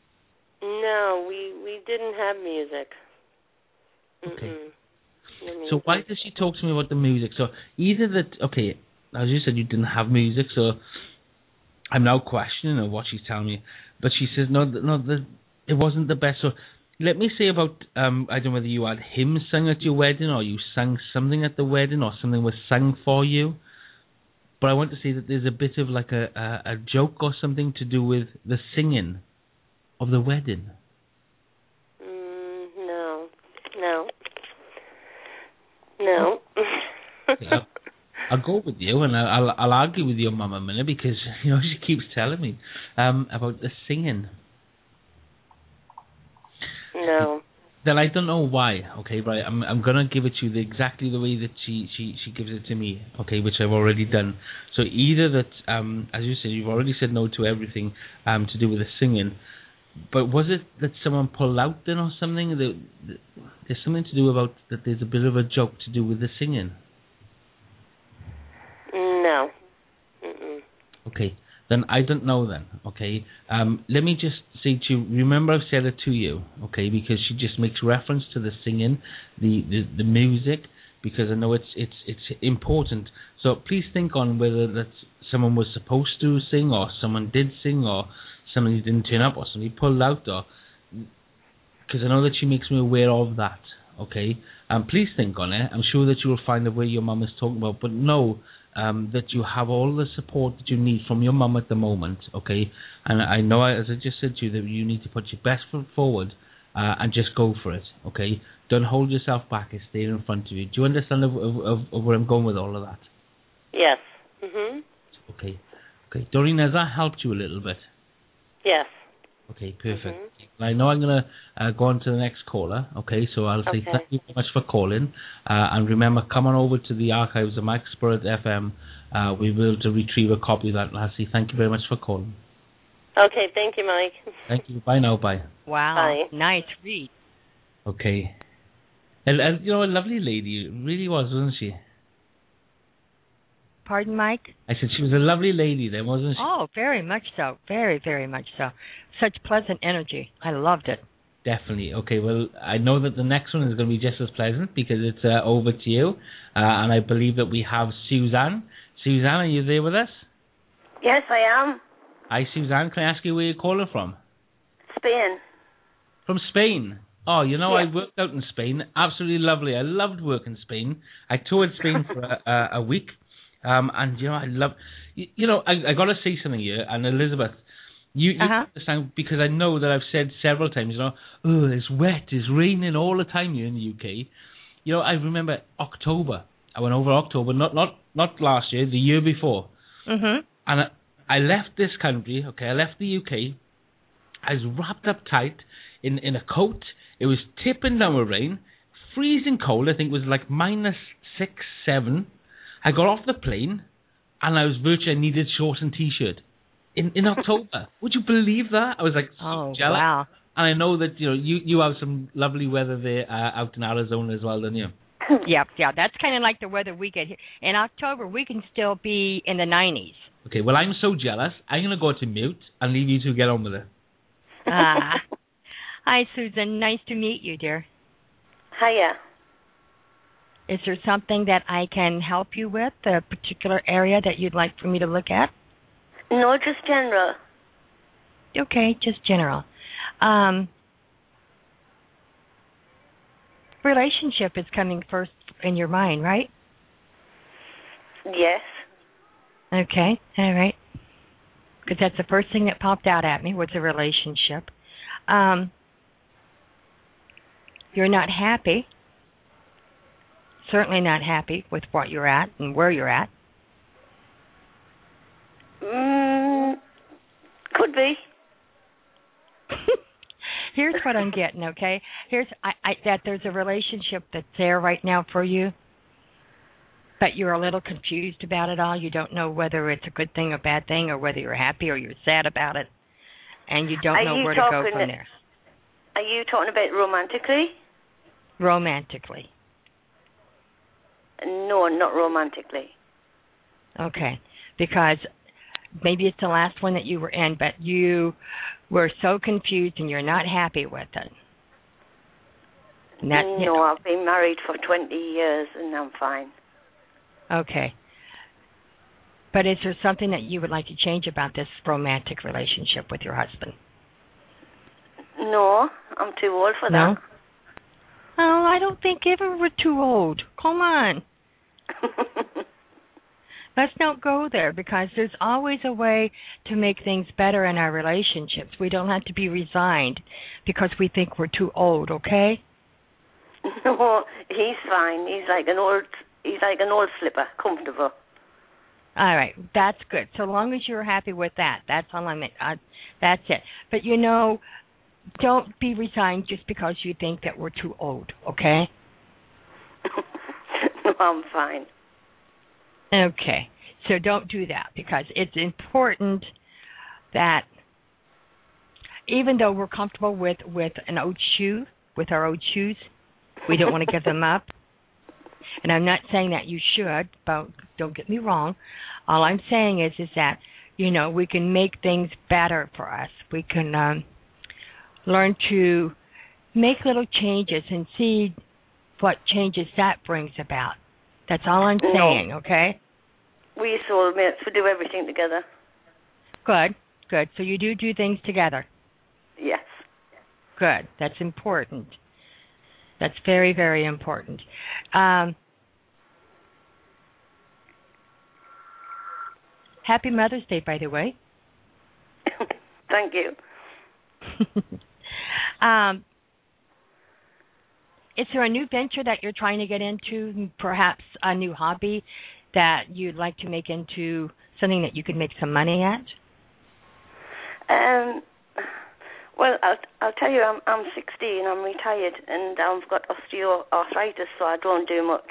No, we didn't have music. Okay. No music. So why does she talk to me about the music? So either that, okay, as you said, you didn't have music, so I'm now questioning what she's telling me. But she says, no, it wasn't the best. So let me say about, I don't know whether you had hymns sung at your wedding, or you sang something at the wedding, or something was sung for you. But I want to say that there's a bit of like a joke or something to do with the singing of the wedding. No. Yeah, I'll go with you, and I'll argue with your mum a minute, because she keeps telling me about the singing. No. Then I don't know why. Okay, right. I'm gonna give it to you exactly the way that she gives it to me. Okay, which I've already done. So either that, as you said, you've already said no to everything to do with the singing. But was it that someone pulled out then or something? There's something to do about that. There's a bit of a joke to do with the singing. No. Okay, then I don't know then. Okay, let me just say to you. Remember, I've said it to you. Okay, because she just makes reference to the singing, the music, because I know it's important. So please think on whether that someone was supposed to sing, or someone did sing, or somebody didn't turn up, or somebody pulled out, or because I know that she makes me aware of that. Okay, please think on it. I'm sure that you will find the way your mum is talking about, but know that you have all the support that you need from your mum at the moment. Okay, and I know, as I just said to you, that you need to put your best foot forward and just go for it. Okay, don't hold yourself back and stay in front of you. Do you understand of where I'm going with all of that? Yes. Okay. Doreen, has that helped you a little bit? Yes. Okay, perfect. I know I'm going to go on to the next caller. Okay, so I'll say thank you very much for calling. And remember, come on over to the archives of Mike Spirit FM. We'll be able to retrieve a copy of that. And I'll say thank you very much for calling. Okay, thank you, Mike. Thank you. Bye now. Bye. Wow. Bye. Nice read. Okay. And a lovely lady. It really was, wasn't she? Pardon, Mike? I said she was a lovely lady then, wasn't she? Oh, very much so. Very, very much so. Such pleasant energy. I loved it. Definitely. Okay, well, I know that the next one is going to be just as pleasant, because it's over to you. And I believe that we have Suzanne. Suzanne, are you there with us? Yes, I am. Hi, Suzanne. Can I ask you where you're calling from? Spain. From Spain? Oh, Yeah. I worked out in Spain. Absolutely lovely. I loved working in Spain. I toured Spain for a week. And, I love... I got to say something here. And Elizabeth, You understand, because I know that I've said several times, oh, it's wet, it's raining all the time here in the UK. I remember October. I went over October, not last year, the year before. Mm-hmm. And I left this country, okay, I left the UK. I was wrapped up tight in a coat. It was tipping down with rain, freezing cold. I think it was like -6, -7. I got off the plane, and I needed shorts and T-shirt in October. Would you believe that? I was like so jealous. Wow. And I know that you have some lovely weather there out in Arizona as well, don't you? Yep, yeah. That's kind of like the weather we get here. In October, we can still be in the 90s. Okay, well, I'm so jealous. I'm going to go to mute and leave you to get on with it. Hi, Susan. Nice to meet you, dear. Hiya. Is there something that I can help you with, a particular area that you'd like for me to look at? No, just general. Okay, just general. Relationship is coming first in your mind, right? Yes. Okay, all right. Because that's the first thing that popped out at me was a relationship. You're not happy. Certainly not happy with what you're at and where you're at. Could be. Here's what I'm getting, okay? That there's a relationship that's there right now for you, but you're a little confused about it all. You don't know whether it's a good thing or bad thing, or whether you're happy or you're sad about it, and you don't know where to go from there. Are you talking about romantically? Romantically. No, not romantically. Okay, because maybe it's the last one that you were in, but you were so confused and you're not happy with it. No, I've been married for 20 years and I'm fine. Okay. But is there something that you would like to change about this romantic relationship with your husband? No, I'm too old for that. Oh, I don't think ever we're too old. Come on. Let's not go there, because there's always a way to make things better in our relationships. We don't have to be resigned because we think we're too old, okay? No, he's fine. He's like an old slipper, comfortable. All right, that's good. So long as you're happy with that, that's all I meant. That's it. But don't be resigned just because you think that we're too old, okay? No, I'm fine. Okay, so don't do that, because it's important that even though we're comfortable with an old shoe, with our old shoes, we don't want to give them up. And I'm not saying that you should, but don't get me wrong. All I'm saying is that, we can make things better for us. We can learn to make little changes and see what changes that brings about. That's all I'm saying, okay? We're soulmates. We do everything together. Good. So you do things together? Yes. Good. That's important. That's very, very important. Happy Mother's Day, by the way. Thank you. Is there a new venture that you're trying to get into, perhaps a new hobby that you'd like to make into something that you could make some money at? Well, I'll tell you, I'm 60 and I'm retired, and I've got osteoarthritis, so I don't do much.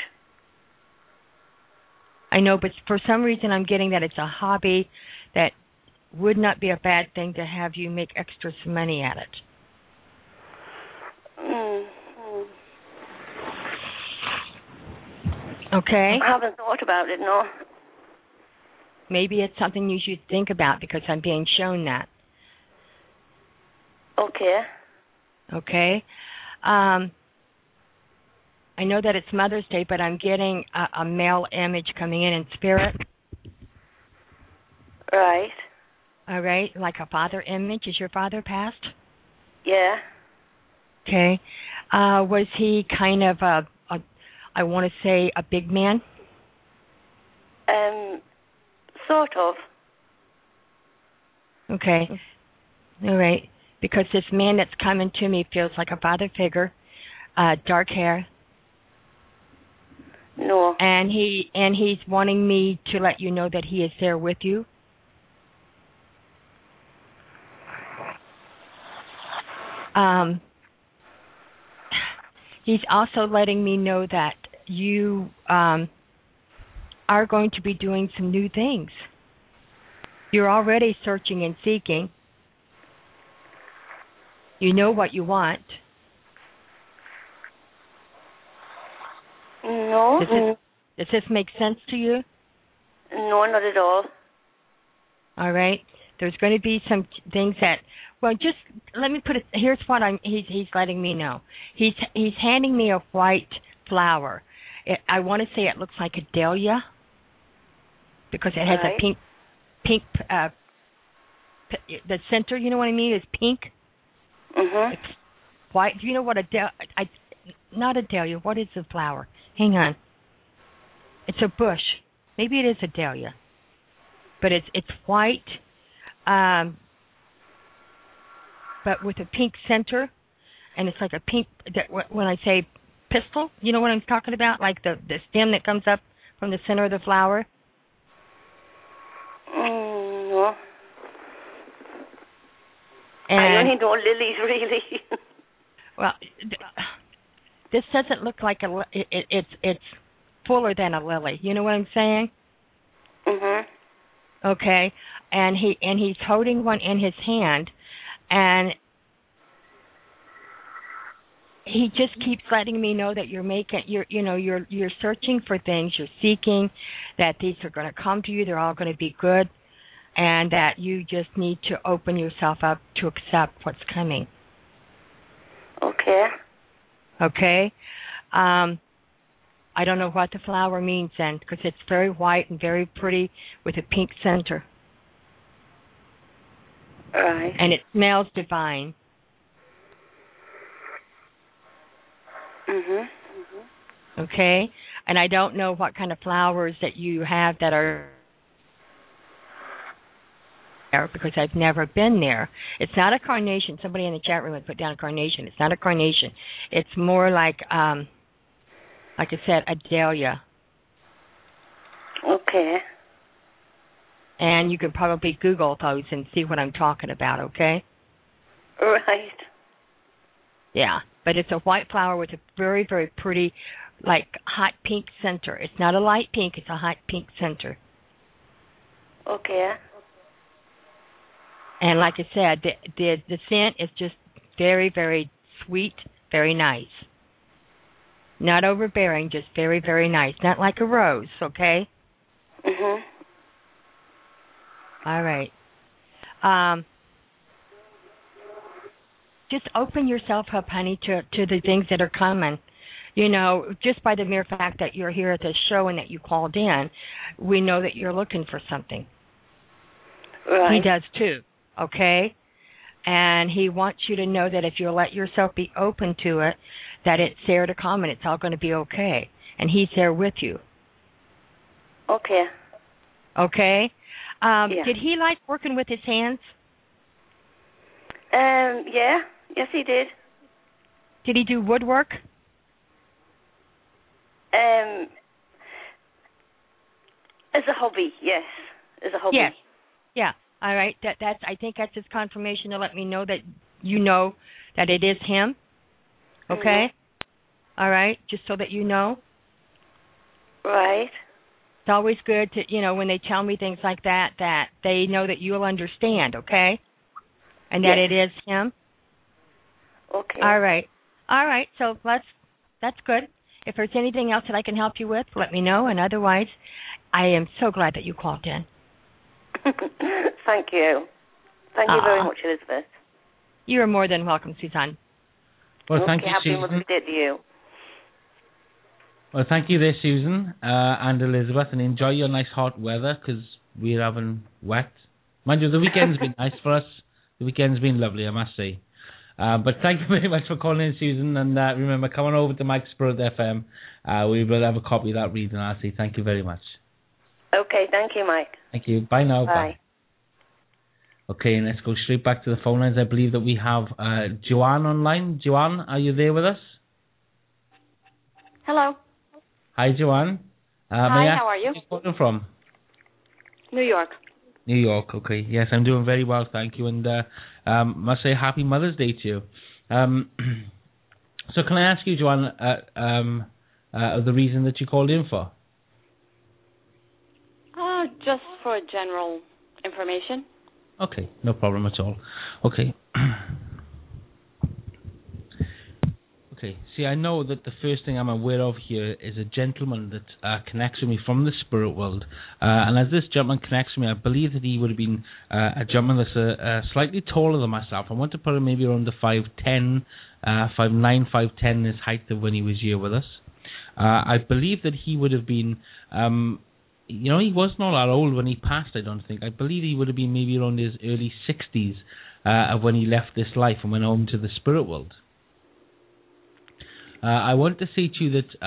I know, but for some reason I'm getting that it's a hobby that would not be a bad thing to have you make extra some money at it. Okay. I haven't thought about it, no. Maybe it's something you should think about, because I'm being shown that. Okay. Okay. I know that it's Mother's Day, but I'm getting a male image coming in spirit. Right. All right, like a father image. Is your father passed? Yeah. Okay. Was he kind of I want to say a big man? Sort of. Okay. All right. Because this man that's coming to me feels like a father figure, dark hair. No. And he's wanting me to let you know that he is there with you. He's also letting me know that you are going to be doing some new things. You're already searching and seeking. You know what you want. No. Does this make sense to you? No, not at all. All right. There's going to be some things that, well, just let me put it. Here's what he's letting me know. He's handing me a white flower. I want to say it looks like a dahlia because it has a pink. The center, you know what I mean, is pink. It's white. Do you know what a dahlia? Not a dahlia. What is the flower? Hang on. It's a bush. Maybe it is a dahlia, but it's white, but with a pink center, and it's like a pink. When I say pistil, you know what I'm talking about, like the stem that comes up from the center of the flower. No. And, I only know lilies, really. Well, this doesn't look like it's fuller than a lily. You know what I'm saying? Okay, and he's holding one in his hand, and he just keeps letting me know that you're searching for things, you're seeking, that these are going to come to you, they're all going to be good, and that you just need to open yourself up to accept what's coming. Okay. Okay? I don't know what the flower means then, because it's very white and very pretty with a pink center. Right. And it smells divine. Okay? And I don't know what kind of flowers that you have that are there, because I've never been there. It's not a carnation. Somebody in the chat room had put down a carnation. It's not a carnation. It's more like I said, a dahlia. Okay. And you can probably Google those and see what I'm talking about, okay? Right. Yeah, but it's a white flower with a very, very pretty, like, hot pink center. It's not a light pink, it's a hot pink center. Okay. And like I said, the scent is just very, very sweet, very nice. Not overbearing, just very, very nice. Not like a rose, okay? All right. Just open yourself up, honey, to the things that are coming. You know, just by the mere fact that you're here at this show and that you called in, we know that you're looking for something. Right. He does too, okay? And he wants you to know that if you'll let yourself be open to it, that it's there to come and it's all going to be okay. And he's there with you. Okay. Okay? Yeah. Did he like working with his hands? Yeah. Yes, he did. Did he do woodwork? As a hobby, yes. As a hobby. Yes. Yeah. All right. I think that's his confirmation to let me know that you know that it is him. Okay? All right. Just so that you know. Right. It's always good to, when they tell me things like that they know that you'll understand, okay? And that it is him. Okay. All right. So that's good. If there's anything else that I can help you with, let me know. And otherwise, I am so glad that you called in. Thank you. Thank you very much, Elizabeth. You are more than welcome, Suzanne. Well, thank you, Happy Susan. Mother's Day to you. Well, thank you there, Susan and Elizabeth, and enjoy your nice hot weather, because we're having wet. Mind you, the weekend's been nice for us. The weekend's been lovely, I must say. But thank you very much for calling in, Susan, and remember, come on over to Mike's Spirit FM. We will have a copy of that reading, I'll say thank you very much. Okay, thank you, Mike. Thank you. Bye now. Bye. Okay, and let's go straight back to the phone lines. I believe that we have Joanne online. Joanne, are you there with us? Hello. Hi, Joanne. Hi, how are you? Where are you calling from? New York. New York, okay. Yes, I'm doing very well, thank you. And must say Happy Mother's Day to you. So can I ask you, Joanne, the reason that you called in for? Just for general information. Okay, no problem at all. Okay. Okay, see, I know that the first thing I'm aware of here is a gentleman that connects with me from the spirit world. And as this gentleman connects with me, I believe that he would have been a gentleman that's slightly taller than myself. I want to put him maybe around the 5'10", 5'9", 5'10", his height of when he was here with us. I believe that he would have been... he wasn't all that old when he passed, I don't think. I believe he would have been maybe around his early 60s of when he left this life and went home to the spirit world. I want to say to you that,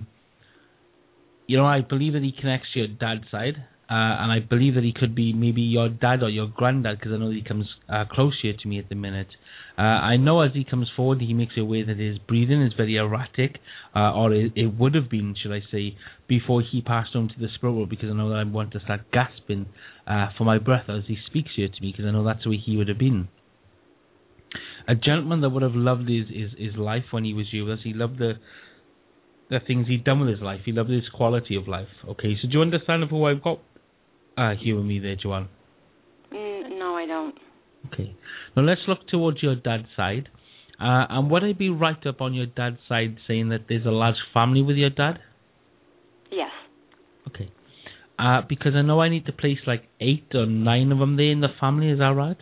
I believe that he connects to your dad's side, and I believe that he could be maybe your dad or your granddad, because I know that he comes close here to me at the minute. I know as he comes forward, he makes it aware that his breathing is very erratic, or it would have been, should I say, before he passed on to the spirit world, because I know that I want to start gasping for my breath as he speaks here to me, because I know that's the way he would have been. A gentleman that would have loved his life when he was here with us. He loved the things he'd done with his life. He loved his quality of life. Okay, so do you understand who I've got here with me there, Joanne? No, I don't. Okay. Now let's look towards your dad's side. And would I be right up on your dad's side saying that there's a large family with your dad? Yes. Okay. Because I know I need to place like 8 or 9 of them there in the family. Is that right?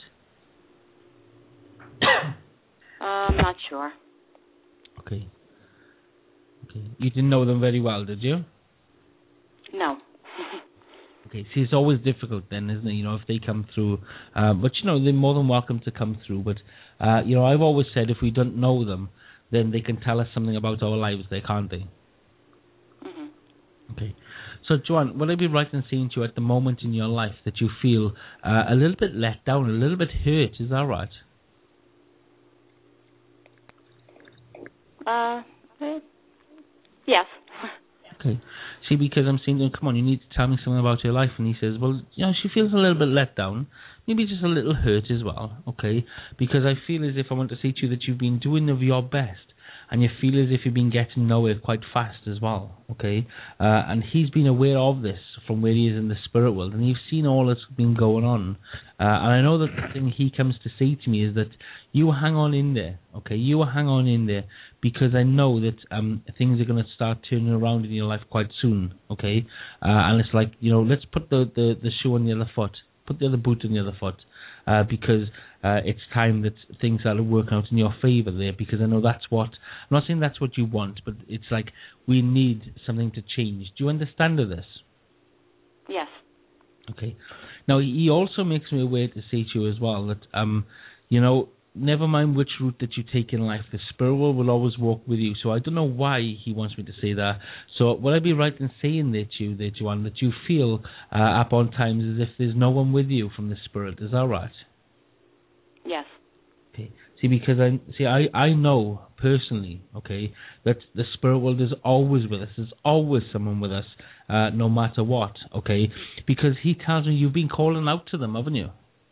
I'm not sure. Okay. You didn't know them very well, did you? No. Okay, see, it's always difficult then, isn't it? If they come through. But, they're more than welcome to come through. But, I've always said if we don't know them, then they can tell us something about our lives there, can't they? Mm-hmm. Okay. So, Joanne, would I be right in saying to you at the moment in your life that you feel a little bit let down, a little bit hurt? Is that right? Yes. Okay. See, because I'm saying to him, come on, you need to tell me something about your life. And he says, well, she feels a little bit let down. Maybe just a little hurt as well, okay? Because I feel as if I want to say to you that you've been doing of your best. And you feel as if you've been getting nowhere quite fast as well, okay? And he's been aware of this from where he is in the spirit world. And you've seen all that's been going on. And I know that the thing he comes to say to me is that you hang on in there, okay? You hang on in there because I know that things are going to start turning around in your life quite soon, okay? And it's like, let's put the shoe on the other foot. Put the other boot on the other foot. Because it's time that things start to work out in your favor there, because I know that's what, I'm not saying that's what you want, but it's like we need something to change. Do you understand this? Yes. Okay. Now, he also makes me aware to say to you as well that, never mind which route that you take in life, the spirit world will always walk with you. So I don't know why he wants me to say that. So would I be right in saying that to you, Joanne, that you feel upon times as if there's no one with you from the spirit? Is that right? Yes. Okay. See, because I know personally, okay, that the spirit world is always with us. There's always someone with us, no matter what, okay? Because he tells me you've been calling out to them, haven't you?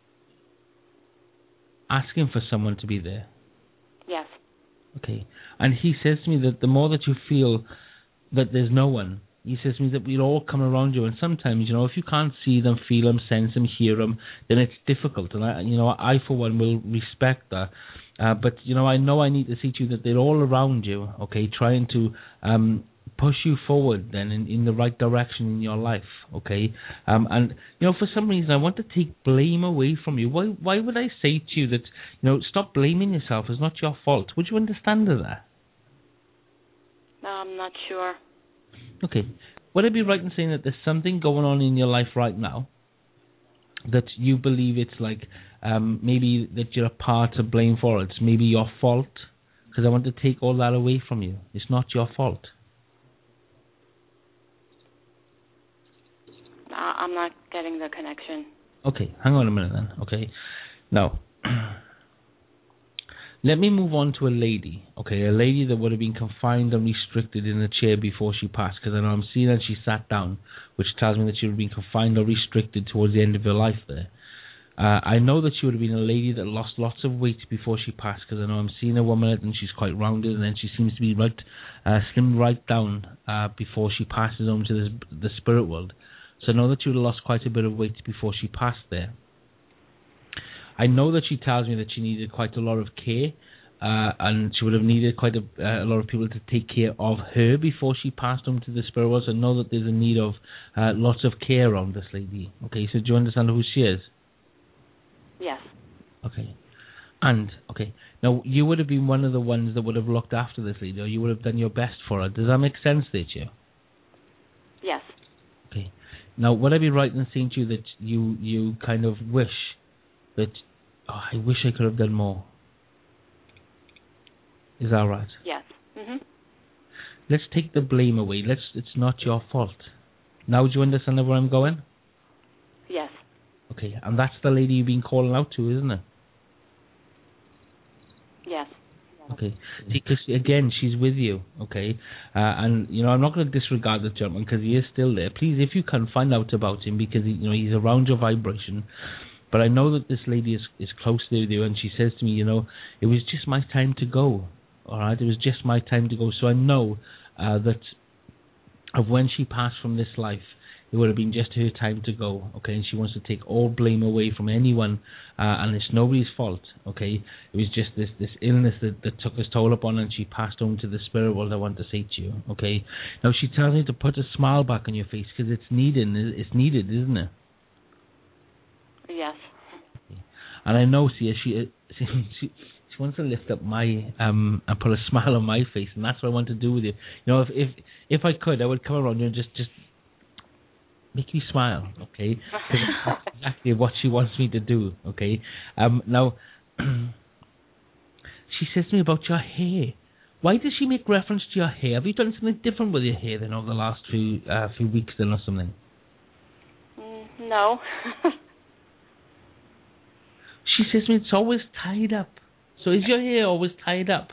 Asking for someone to be there. Yes. Okay. And he says to me that the more that you feel that there's no one, he says to me that we'll all come around you. And sometimes, if you can't see them, feel them, sense them, hear them, then it's difficult. And I for one will respect that. But I know I need to see to you that they're all around you, okay, trying to push you forward then in the right direction in your life, okay? And, for some reason I want to take blame away from you. Why would I say to you that, stop blaming yourself, it's not your fault? Would you understand that? No, I'm not sure. Okay. Would I be right in saying that there's something going on in your life right now that you believe it's like maybe that you're a part to blame for? It's maybe your fault? Because I want to take all that away from you. It's not your fault. I'm not getting the connection. Okay, hang on a minute then, okay? Now, let me move on to a lady, okay? A lady that would have been confined and restricted in a chair before she passed, because I know I'm seeing that she sat down, which tells me that she would have been confined or restricted towards the end of her life there. I know that she would have been a lady that lost lots of weight before she passed, because I know I'm seeing a woman and she's quite rounded, and then she seems to be slimmed right down before she passes on to the spirit world. So I know that she would have lost quite a bit of weight before she passed there. I know that she tells me that she needed quite a lot of care, and she would have needed quite a lot of people to take care of her before she passed on to the spirit world. So I know that there's a need of lots of care around this lady. Okay, so do you understand who she is? Yes. Okay. And, okay, now you would have been one of the ones that would have looked after this lady, or you would have done your best for her. Does that make sense there to you? Yes. Okay. Now, would I be right in saying to you that you kind of wish that, I wish I could have done more? Is that right? Yes. Mhm. Let's take the blame away. It's not your fault. Now do you understand where I'm going? Yes. Okay, and that's the lady you've been calling out to, isn't it? Yes. Okay, because again, she's with you, okay? And, I'm not going to disregard the gentleman because he is still there. Please, if you can, find out about him because, he's around your vibration. But I know that this lady is close to you, and she says to me, it was just my time to go, all right? It was just my time to go. So I know that of when she passed from this life, it would have been just her time to go, okay? And she wants to take all blame away from anyone, and it's nobody's fault, okay? It was just this illness that took its toll upon her, and she passed on to the spirit world, I want to say to you, okay? Now, she tells me to put a smile back on your face, because it's needed, isn't it? Yes. And I know, she wants to lift up my, and put a smile on my face, and that's what I want to do with you. If I could, I would come around you and just make you smile, okay? Because that's exactly what she wants me to do, okay? Now, she says to me about your hair. Why does she make reference to your hair? Have you done something different with your hair than over the last few weeks then or something? No. She says to me it's always tied up. So is your hair always tied up?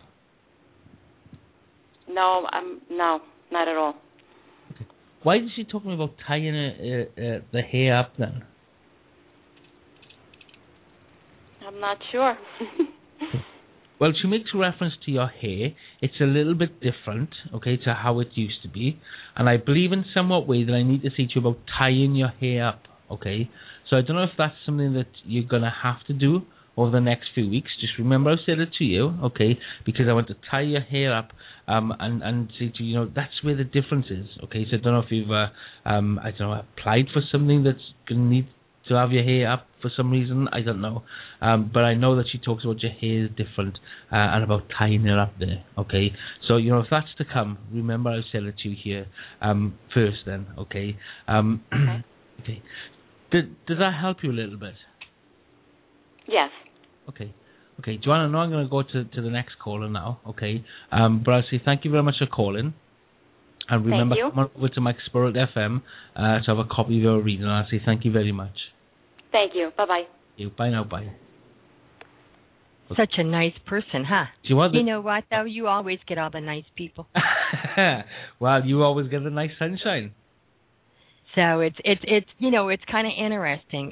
No, no, not at all. Why did she talk to me about tying the hair up then? I'm not sure. Well, she makes reference to your hair. It's a little bit different, okay, to how it used to be. And I believe in somewhat way that I need to say to you about tying your hair up, okay? So I don't know if that's something that you're going to have to do over the next few weeks. Just remember I said it to you, okay, because I want to tie your hair up and say to you, that's where the difference is, okay? So I don't know if you've, applied for something that's going to need to have your hair up for some reason. I don't know. But I know that she talks about your hair is different and about tying it up there, okay? So, if that's to come, remember I said it to you here first then, okay? Okay. Okay. Did that help you a little bit? Yes. Okay. Joanna, I know I'm going to go to the next caller now, okay? But I'll say thank you very much for calling. And remember, come on over to Mike Spirit FM to have a copy of your reading. And I'll say thank you very much. Thank you. Bye-bye. Bye now, bye. Such a nice person, huh? You know what, though? You always get all the nice people. Well, you always get the nice sunshine. So it's kind of interesting.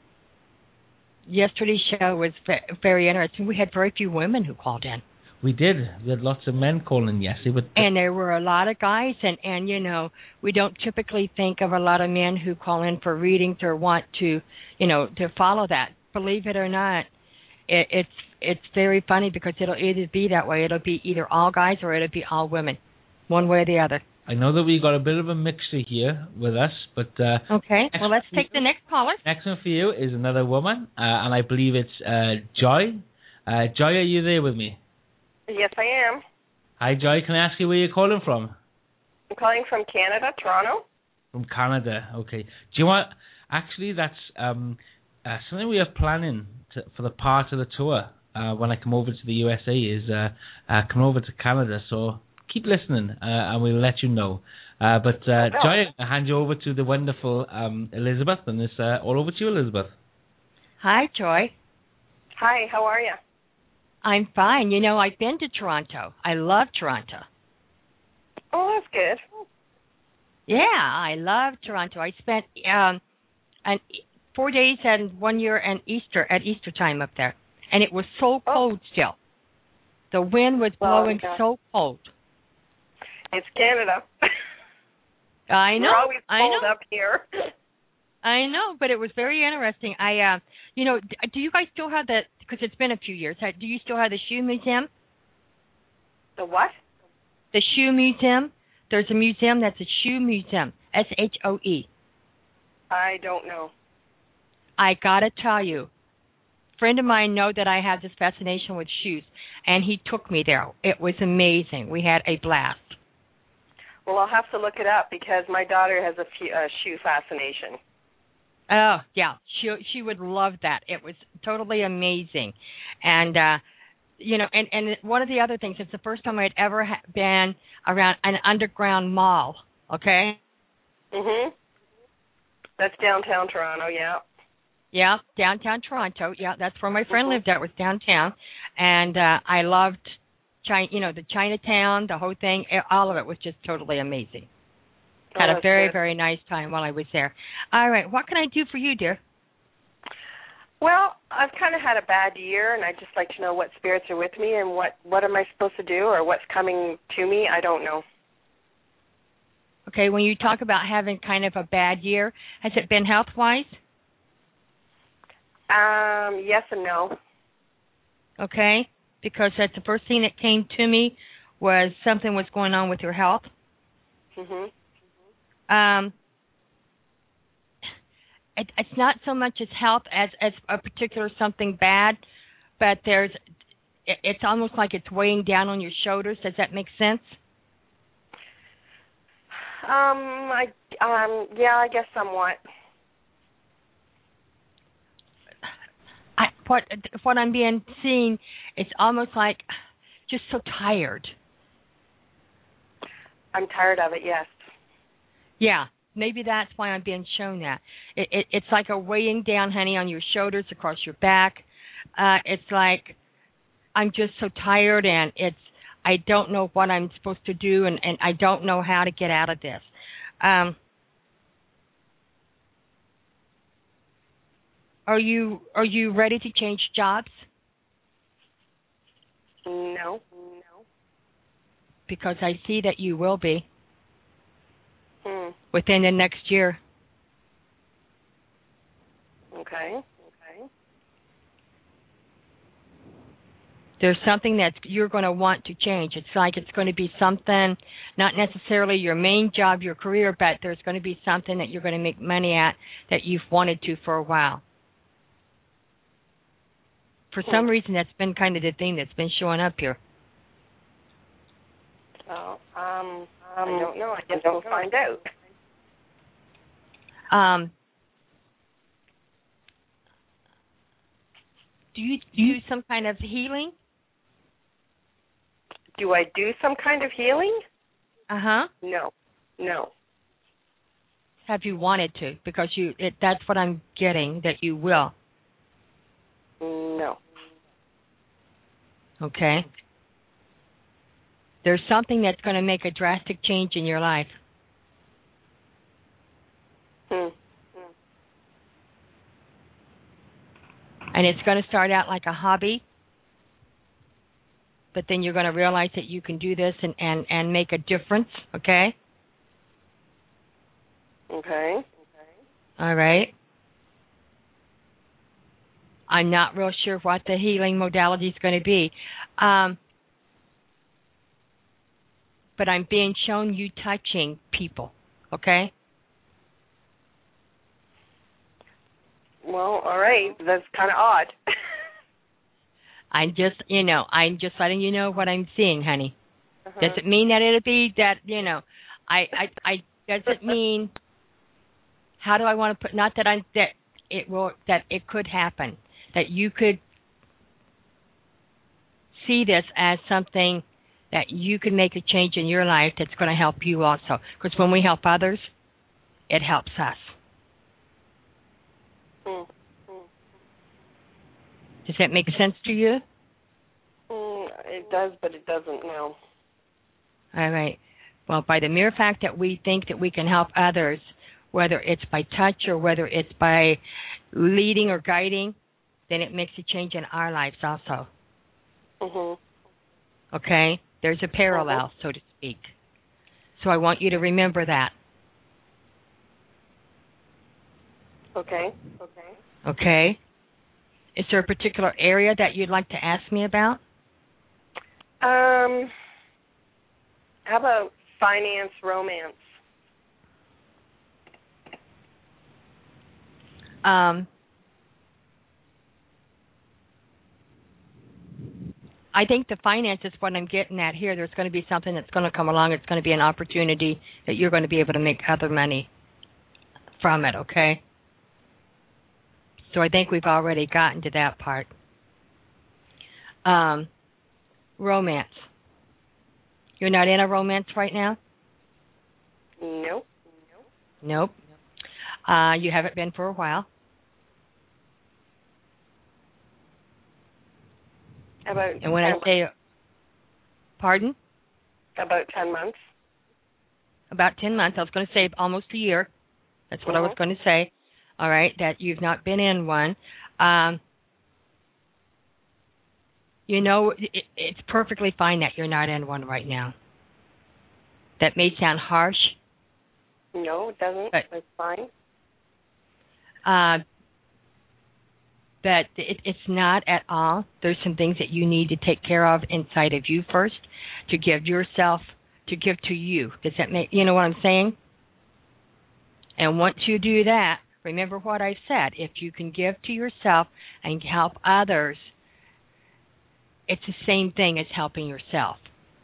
Yesterday's show was very interesting. We had very few women who called in. We did. We had lots of men calling yesterday. And there were a lot of guys, and we don't typically think of a lot of men who call in for readings or want to, to follow that. Believe it or not, it's very funny because it'll either be that way. It'll be either all guys or it'll be all women, one way or the other. I know that we got a bit of a mixture here with us, but... okay, well, let's take the next caller. Next one for you is another woman, and I believe it's Joy. Joy, are you there with me? Yes, I am. Hi, Joy. Can I ask you where you're calling from? I'm calling from Canada, Toronto. From Canada, okay. Do you want... Actually, that's something we are planning for the part of the tour when I come over to the USA is come over to Canada, so... Keep listening, and we'll let you know. But Joy, I'll hand you over to the wonderful Elizabeth, and it's all over to you, Elizabeth. Hi, Joy. Hi, how are you? I'm fine. You know, I've been to Toronto. I love Toronto. Oh, that's good. Yeah, I love Toronto. I spent 4 days and 1 year and at Easter time up there, and it was so cold still. The wind was blowing so cold. It's Canada. I know. We're always cold up here. I know, but it was very interesting. Do you guys still have that? Because it's been a few years. Do you still have the shoe museum? The what? The shoe museum. There's a museum that's a shoe museum. SHOE. I don't know. I gotta tell you, a friend of mine know that I have this fascination with shoes, and he took me there. It was amazing. We had a blast. Well, I'll have to look it up because my daughter has a shoe fascination. Oh, yeah. She would love that. It was totally amazing. And, and one of the other things, it's the first time I'd ever been around an underground mall, okay? Mhm. That's downtown Toronto, yeah. Yeah, downtown Toronto. Yeah, that's where my friend lived at, was downtown. And I loved the Chinatown, the whole thing, all of it was just totally amazing. Had a very, very nice time while I was there. All right, what can I do for you, dear? Well, I've kind of had a bad year, and I'd just like to know what spirits are with me and what am I supposed to do or what's coming to me. I don't know. Okay, when you talk about having kind of a bad year, has it been health-wise? Yes and no. Okay, because that's the first thing that came to me was something was going on with your health. Mhm. It's not so much as health as a particular something bad, but it's almost like it's weighing down on your shoulders. Does that make sense? Yeah, I guess somewhat. What I'm being seen, it's almost like just so tired. I'm tired of it, yes. Yeah, maybe that's why I'm being shown that. It's like a weighing down, honey, on your shoulders, across your back. It's like I'm just so tired, and I don't know what I'm supposed to do, and I don't know how to get out of this. Are you ready to change jobs? No. Because I see that you will be within the next year. Okay. There's something that you're going to want to change. It's like it's going to be something, not necessarily your main job, your career, but there's going to be something that you're going to make money at that you've wanted to for a while. For some reason, that's been kind of the thing that's been showing up here. Oh, I don't know. I guess we'll find out. Do you do some kind of healing? Do I do some kind of healing? Uh-huh. No. Have you wanted to? Because that's what I'm getting, that you will. No. Okay. There's something that's going to make a drastic change in your life. And it's going to start out like a hobby, but then you're going to realize that you can do this and make a difference, okay? Okay. All right. I'm not real sure what the healing modality is going to be. But I'm being shown you touching people, okay? Well, all right. That's kind of odd. I'm just letting you know what I'm seeing, honey. Does it mean that it'll be that, does it mean, how do I want to put, not that that it could happen, that you could see this as something that you can make a change in your life that's going to help you also. Because when we help others, it helps us. Does that make sense to you? It does, but it doesn't, no. All right. Well, by the mere fact that we think that we can help others, whether it's by touch or whether it's by leading or guiding, then it makes a change in our lives also. Okay? There's a parallel, so to speak. So I want you to remember that. Okay. Okay? Is there a particular area that you'd like to ask me about? How about finance, romance? I think the finance is what I'm getting at here. There's going to be something that's going to come along. It's going to be an opportunity that you're going to be able to make other money from it, okay? So I think we've already gotten to that part. Romance. You're not in a romance right now? Nope. Nope. You haven't been for a while? And when I say, pardon? About 10 months. About 10 months. I was going to say almost a year. That's what I was going to say. All right, that you've not been in one. You know, it's perfectly fine that you're not in one right now. That may sound harsh. No, it doesn't. But, it's fine. But it's not at all. There's some things that you need to take care of inside of you first to give yourself, to give to you. Does that make, you know what I'm saying? And once you do that, remember what I said. If you can give to yourself and help others, it's the same thing as helping yourself.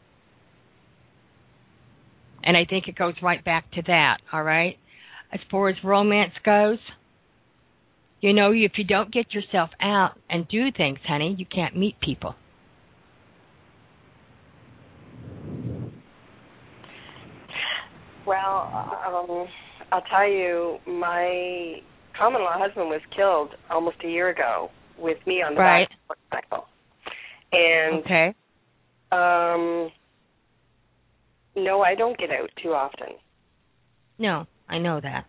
And I think it goes right back to that, all right? As far as romance goes, you know, if you don't get yourself out and do things, honey, you can't meet people. Well, I'll tell you, my common-law husband was killed almost a year ago with me on the back of the motorcycle. And, no, I don't get out too often. No, I know that.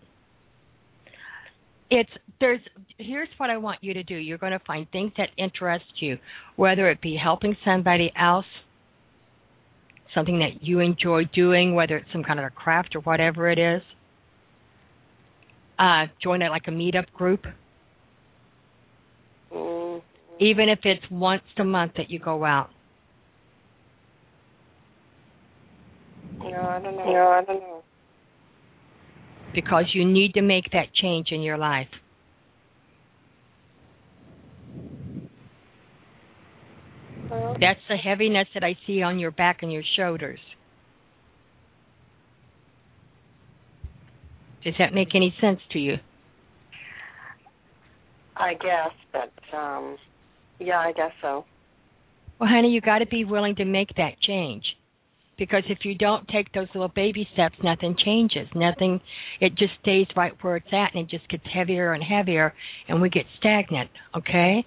Here's what I want you to do. You're going to find things that interest you, whether it be helping somebody else, something that you enjoy doing, whether it's some kind of a craft or whatever it is. Join like a meetup group. Even if it's once a month that you go out. No, I don't know. Because you need to make that change in your life. That's the heaviness that I see on your back and your shoulders. Does that make any sense to you? I guess, but, yeah, I guess so. Well, honey, you got to be willing to make that change. Because if you don't take those little baby steps, nothing changes. Nothing, it just stays right where it's at, and it just gets heavier and heavier, and we get stagnant, okay?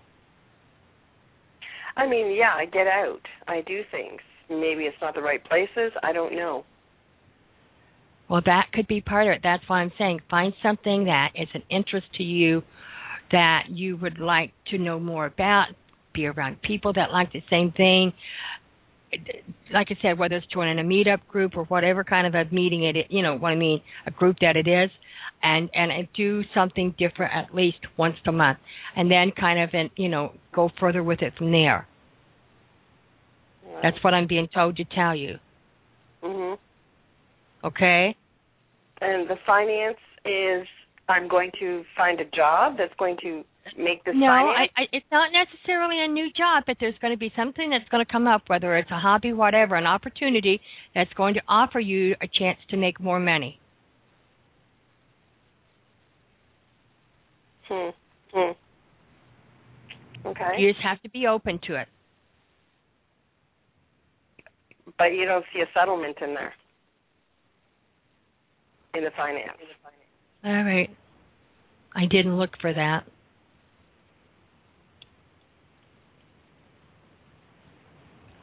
I mean, yeah, I get out. I do things. Maybe it's not the right places. I don't know. Well, that could be part of it. That's why I'm saying find something that is an interest to you that you would like to know more about, be around people that like the same thing. Like I said, whether it's joining a meetup group or whatever kind of a meeting it is, you know what I mean, a group that it is, and do something different at least once a month, and then kind of, go further with it from there. Right. That's what I'm being told to tell you. Mhm. Okay? And the finance is, I'm going to find a job that's going to make this finance? No, it's not necessarily a new job, but there's going to be something that's going to come up, whether it's a hobby, whatever, an opportunity that's going to offer you a chance to make more money. Okay. You just have to be open to it. But you don't see a settlement in there, in the finance. All right. I didn't look for that.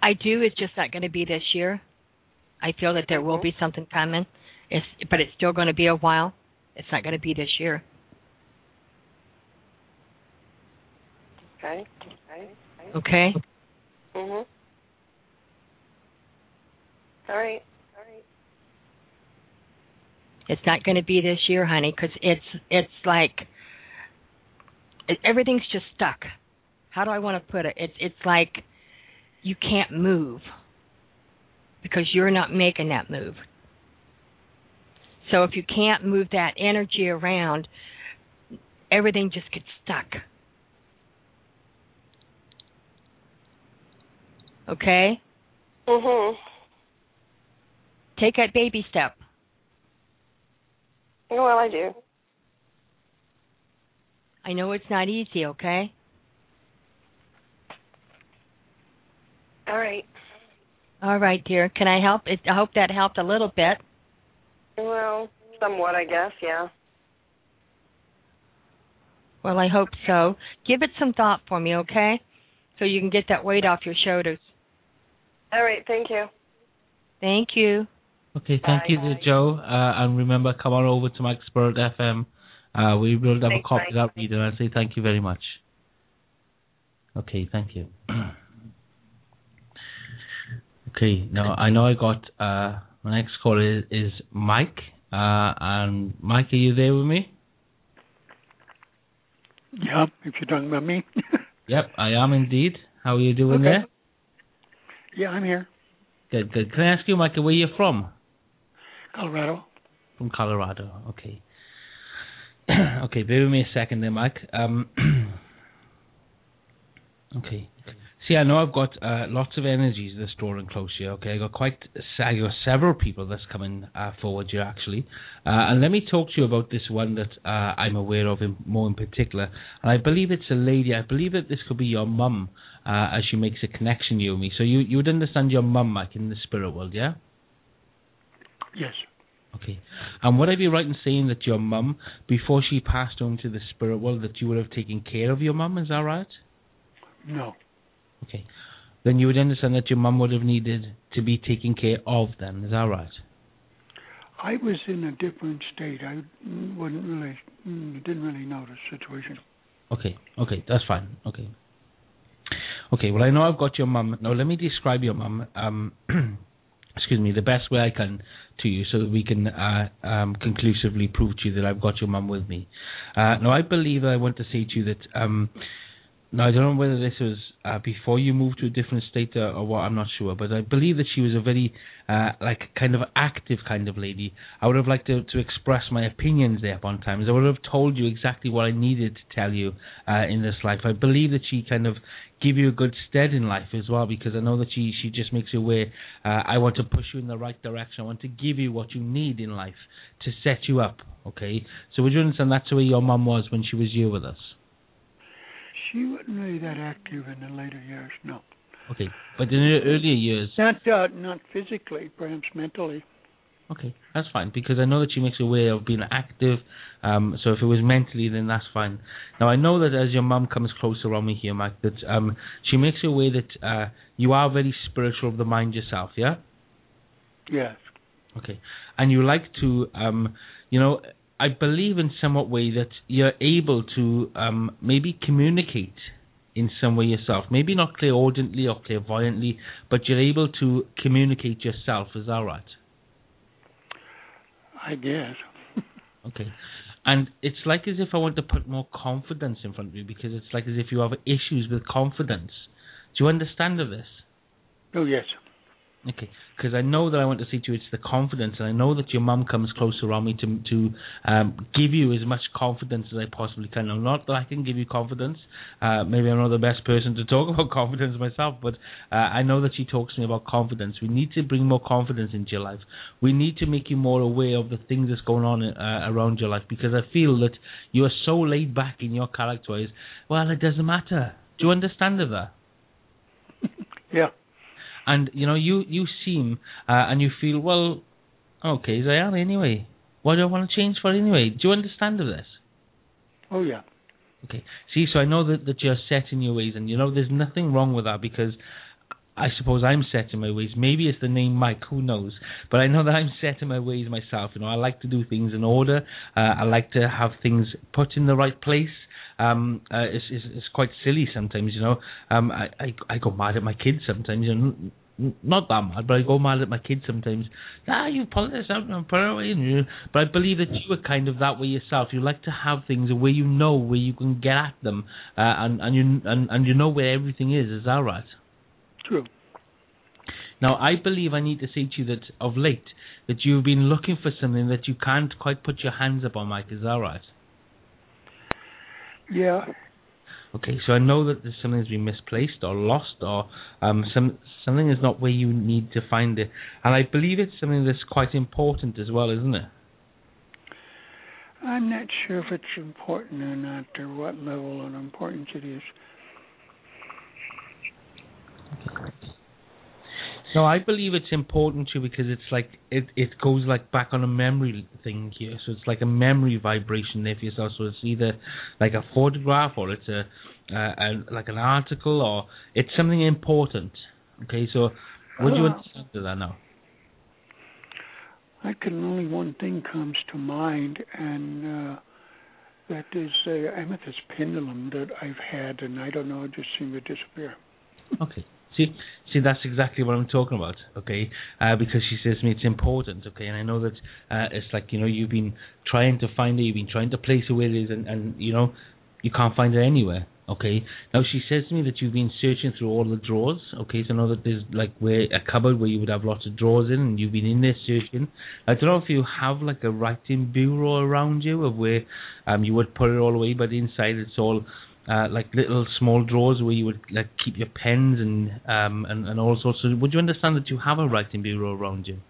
I do. It's just not going to be this year. I feel that there will be something coming, but it's still going to be a while. It's not going to be this year. Okay. Okay? Mhm. All right. It's not going to be this year, honey, because it's like everything's just stuck. How do I want to put it? It's like you can't move because you're not making that move. So if you can't move that energy around, everything just gets stuck. Okay? Mhm. Take that baby step. Well, I do. I know it's not easy, okay? All right. All right, dear. Can I help? I hope that helped a little bit. Well, somewhat, I guess, yeah. Well, I hope so. Give it some thought for me, okay? So you can get that weight off your shoulders. All right, thank you. Thank you. Okay, thank you, Joe. And remember, come on over to Mike Spirit FM. We will have a copy of that reader, and I say thank you very much. Okay, thank you. Okay, now I know I got my next caller is Mike. And Mike, are you there with me? Yeah, if you're talking about me. Yep, I am indeed. How are you doing there? Yeah, I'm here. Good. Can I ask you, Mike, where you're from? Colorado. From Colorado, okay. Okay, bear with me a second there, Mike. Okay. See, I know I've got lots of energies that's drawing close here, okay? I got several people that's coming forward here, actually. And let me talk to you about this one that I'm aware of more in particular. And I believe it's a lady. I believe that this could be your mum as she makes a connection, you and me. So you would understand your mum, Mike, in the spirit world, yeah? Yes. Okay. And would I be right in saying that your mum, before she passed on to the spirit world, that you would have taken care of your mum? Is that right? No. Okay. Then you would understand that your mum would have needed to be taken care of then. Is that right? I was in a different state. I didn't really know the situation. Okay, that's fine. Okay, well, I know I've got your mum. Now, let me describe your mum, excuse me, the best way I can to you so that we can conclusively prove to you that I've got your mum with me. Now, I believe I want to say to you that, now, I don't know whether this was before you moved to a different state or what, I'm not sure, but I believe that she was a very, kind of active kind of lady. I would have liked to express my opinions there upon times. I would have told you exactly what I needed to tell you in this life. I believe that she kind of give you a good stead in life as well, because I know that she just makes you aware, I want to push you in the right direction. I want to give you what you need in life to set you up, okay? So would you understand that's the way your mum was when she was here with us? She wasn't really that active in the later years, no. Okay, but in the earlier years... Not physically, perhaps mentally. Okay, that's fine, because I know that she makes a way of being active, so if it was mentally, then that's fine. Now, I know that as your mum comes closer around me here, Mike, that she makes a way that you are very spiritual of the mind yourself, yeah? Yes. Okay, and you like to, I believe in somewhat way that you're able to maybe communicate in some way yourself. Maybe not clairaudiently or clairvoyantly, but you're able to communicate yourself. Is that right? I guess. Okay. And it's like as if I want to put more confidence in front of you, because it's like as if you have issues with confidence. Do you understand of this? Oh, yes. Okay, because I know that I want to say to you it's the confidence, and I know that your mum comes close around me to give you as much confidence as I possibly can. Now, not that I can give you confidence. Maybe I'm not the best person to talk about confidence myself, but I know that she talks to me about confidence. We need to bring more confidence into your life. We need to make you more aware of the things that's going on around your life, because I feel that you are so laid back in your character. Well, it doesn't matter. Do you understand of that? Yeah. And, you seem, and you feel, well, okay, as I am anyway. What do I want to change for anyway? Do you understand of this? Oh, yeah. Okay. See, so I know that you're set in your ways, and, there's nothing wrong with that, because I suppose I'm set in my ways. Maybe it's the name Mike, who knows? But I know that I'm set in my ways myself. I like to do things in order. I like to have things put in the right place. It's quite silly sometimes, I go mad at my kids sometimes, not that mad, but I go mad at my kids sometimes. You pull this out and put it away. But I believe that you are kind of that way yourself. You like to have things where you know where you can get at them, and you know where everything is. Is that right? True. Now, I believe I need to say to you that of late that you've been looking for something that you can't quite put your hands up on, Mike. Is that right? Yeah. Okay, so I know that there's something that's been misplaced or lost, or something is not where you need to find it, and I believe it's something that's quite important as well, isn't it? I'm not sure if it's important or not, or what level of importance it is. No, I believe it's important too because it's like it goes like back on a memory thing here. So it's like a memory vibration there for yourself. So it's either like a photograph or it's a like an article or it's something important. Okay, so would you understand that now? Only one thing comes to mind, and that is the amethyst pendulum that I've had, and I don't know, it just seemed to disappear. Okay. See, that's exactly what I'm talking about, okay? Because she says to me it's important, okay? And I know that it's like, you've been trying to find it, you've been trying to place it where it is, and you can't find it anywhere, okay? Now, she says to me that you've been searching through all the drawers, okay? So I know that there's like a cupboard where you would have lots of drawers in, and you've been in there searching. I don't know if you have like a writing bureau around you of where you would put it all away, but inside it's all... like little small drawers where you would like keep your pens and all sorts of. Would you understand that you have a writing bureau around you?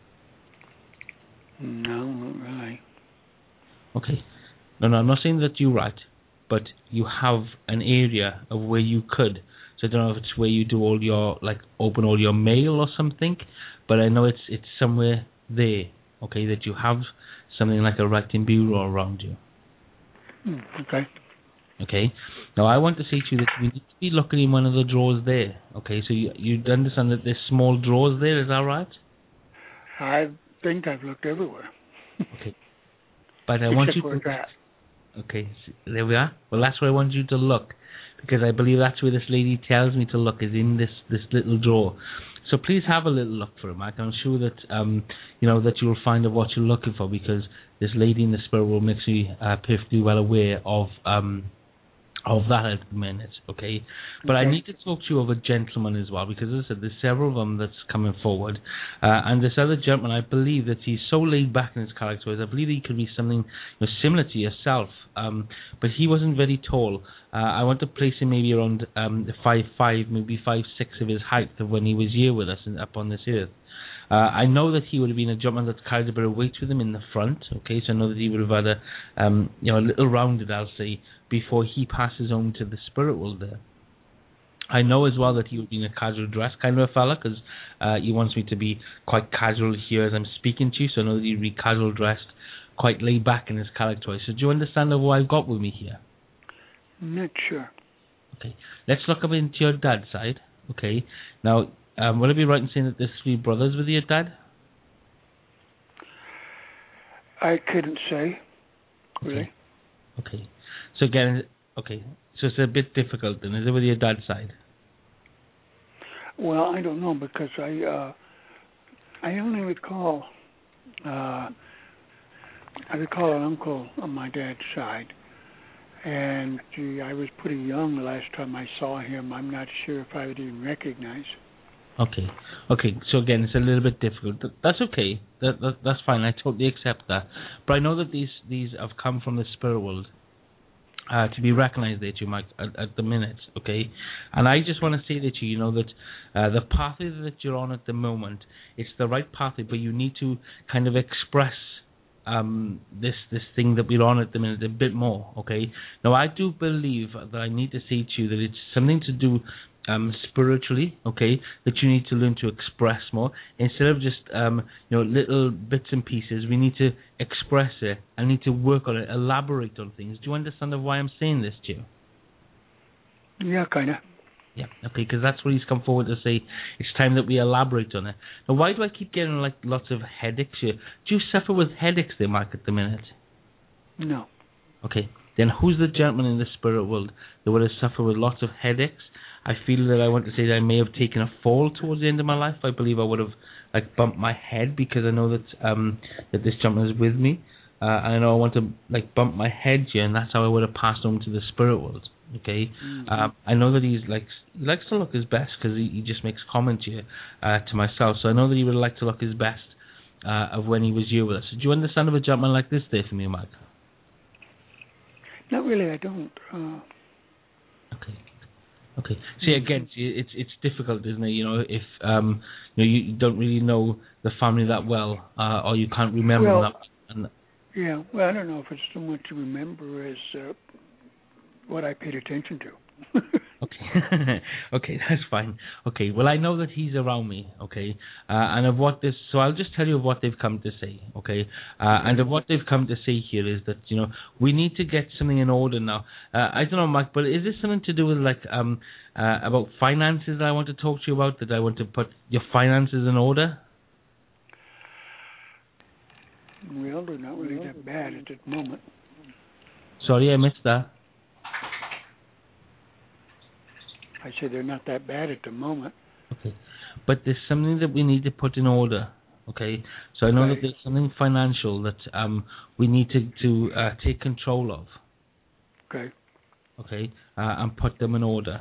No, not really. Okay. No, I'm not saying that you write, but you have an area of where you could. So I don't know if it's where you do all your open all your mail or something, but I know it's somewhere there. Okay, that you have something like a writing bureau around you. Okay. Okay. Now I want to say to you that we need to be looking in one of the drawers there. Okay, so you understand that there's small drawers there, is that right? I think I've looked everywhere. Okay. But I want you to... Okay, so there we are. Well, that's where I want you to look, because I believe that's where this lady tells me to look, is in this little drawer. So please have a little look for it, Mike. I'm sure that that you'll find out what you're looking for, because this lady in the spirit world makes me perfectly well aware of that at the minute, okay? But I need to talk to you of a gentleman as well, because as I said, there's several of them that's coming forward. And this other gentleman, I believe that he's so laid back in his character, I believe he could be something similar to yourself, but he wasn't very tall. I want to place him maybe around 5'5", maybe 5'6" of his height of when he was here with us up on this earth. I know that he would have been a gentleman that carried a bit of weight with him in the front, okay, so I know that he would have had a little rounded, I'll say, before he passes on to the spirit world there. I know as well that he would be in a casual dress kind of a fella, because he wants me to be quite casual here as I'm speaking to you, so I know that he'd be casual dressed, quite laid back in his character. So do you understand what I've got with me here? Not sure. Okay, let's look up into your dad's side, okay? Now, will I be right in saying that there's 3 brothers with your dad? I couldn't say, really. Okay. So again, so it's a bit difficult then, is it, with your dad's side? Well, I don't know, because I only recall I recall an uncle on my dad's side, and I was pretty young the last time I saw him. I'm not sure if I would even recognize. Okay. So again, it's a little bit difficult. That's okay. That's fine. I totally accept that. But I know that these have come from the spirit world to be recognized there, you Mike, at the minute. Okay, and I just want to say that you know that the pathway that you're on at the moment, it's the right pathway, but you need to kind of express this thing that we're on at the minute a bit more. Okay. Now I do believe that I need to say to you that it's something to do spiritually, okay, that you need to learn to express more instead of just little bits and pieces. We need to express it. I need to work on it, elaborate on things. Do you understand why I'm saying this to you? Yeah, kind of. Yeah, okay, because that's what he's come forward to say. It's time that we elaborate on it. Now, why do I keep getting like lots of headaches here? Do you suffer with headaches there, Mike, at the minute? No. Okay, then who's the gentleman in the spirit world that would have suffered with lots of headaches? I feel that I want to say that I may have taken a fall towards the end of my life. I believe I would have like bumped my head because I know that that this gentleman is with me. And I know I want to like bump my head here, and that's how I would have passed on to the spirit world. Okay, I know that he likes to look his best because he just makes comments here to myself. So I know that he would like to look his best of when he was here with us. Do you understand of a gentleman like this there for me, Mike? Not really, I don't. Okay. See, again, it's difficult, isn't it? You know, if you don't really know the family that well, or you can't remember them that. Yeah, well, I don't know if it's so much to remember as what I paid attention to. Okay. Okay, that's fine. Okay, well, I know that he's around me, okay, and of what this, so I'll just tell you of what they've come to say, okay, and of what they've come to say here is that, you know, we need to get something in order now. I don't know, Mike, but is this something to do with, like, about finances that I want to talk to you about, that I want to put your finances in order? Well, they're not really that bad at the moment. Sorry, I missed that. I say they're not that bad at the moment. Okay, but there's something that we need to put in order. Okay, so I know that there's something financial that we need to take control of. Okay. Okay, and put them in order.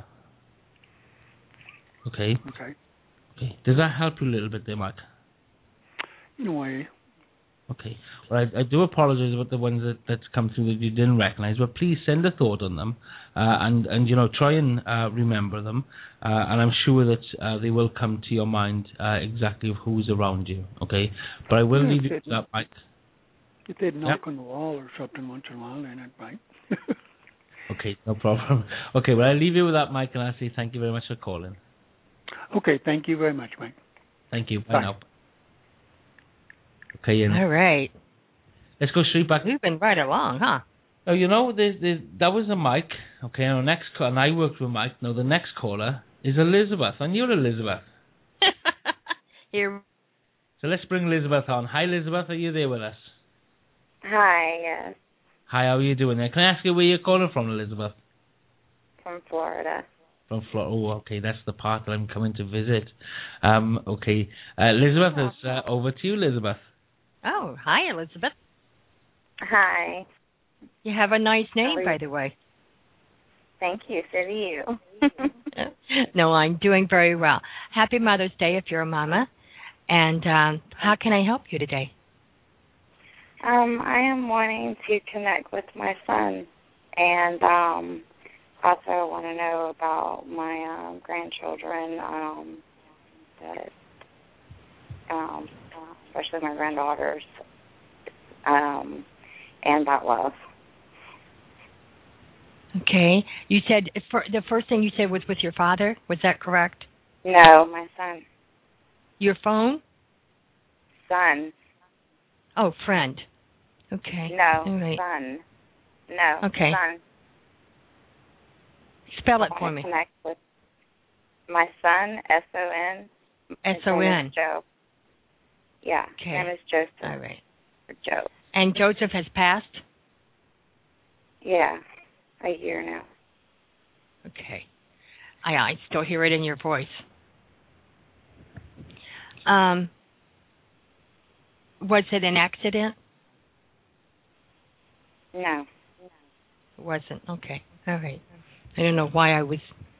Okay. Okay. Okay. Does that help you a little bit there, Mike? In a way. Okay. Well, I do apologize about the ones that's come through that you didn't recognize, but please send a thought on them, and you know, try and remember them, and I'm sure that they will come to your mind exactly who's around you. Okay. But I will leave you with that, Mike. If they'd knock on the wall or something once in a while, then I'd bite. Okay, no problem. Okay, well, I'll leave you with that, Mike, and I'll say thank you very much for calling. Okay, thank you very much, Mike. Thank you. Bye now. Okay, all right. Let's go straight back. We've been right along, huh? Oh, you know, that was a Mike. Okay, and and I worked with Mike. Now the next caller is Elizabeth, and you're Elizabeth. Here. So let's bring Elizabeth on. Hi, Elizabeth. Are you there with us? Hi. Yes. Hi. How are you doing there? Can I ask you where you're calling from, Elizabeth? From Florida. From Florida. Oh, okay. That's the part that I'm coming to visit. Okay. Elizabeth, it's over to you, Elizabeth. Oh, hi, Elizabeth. Hi. You have a nice name, by the way. Thank you. So do you. No, I'm doing very well. Happy Mother's Day if you're a mama. And how can I help you today? I am wanting to connect with my son, and also want to know about my grandchildren, especially my granddaughters, and about love. Okay. You said the first thing you said was with your father. Was that correct? No, my son. Your phone? Son. Oh, friend. Okay. No, right. son. No, okay. Son. Spell it for me. Connect with my son, S-O-N. S-O-N. Joe. Yeah. Okay. His name is Joseph. All right. Or Joe. And Joseph has passed? Yeah. A year now. Okay. I still hear it in your voice. Was it an accident? No. It wasn't. Okay. All right. I don't know why I was...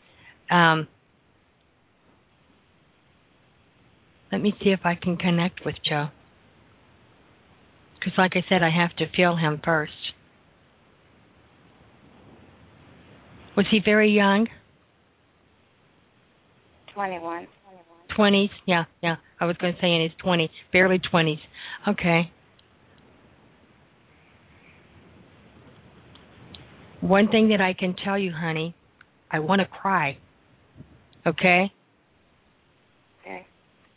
let me see if I can connect with Joe. Because like I said, I have to feel him first. Was he very young? 21. 20s? Yeah. I was going to say in his 20s, barely 20s. Okay. One thing that I can tell you, honey, I want to cry. Okay? Okay.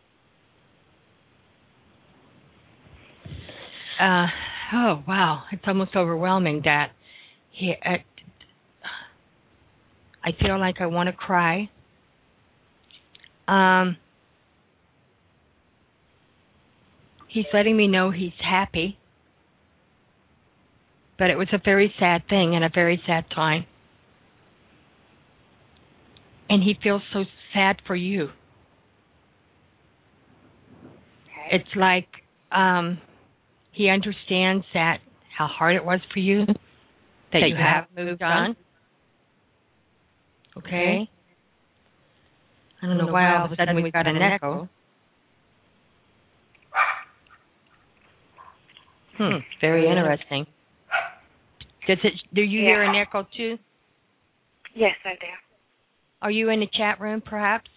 Oh, wow. It's almost overwhelming that I feel like I want to cry. He's letting me know he's happy, but it was a very sad thing and a very sad time. And he feels so sad for you. Okay. It's like he understands that how hard it was for you, that you have moved on. Okay? I don't know why all of a sudden we've got an echo. Very interesting. Do you hear an echo too? Yes, I do. Are you in the chat room, perhaps?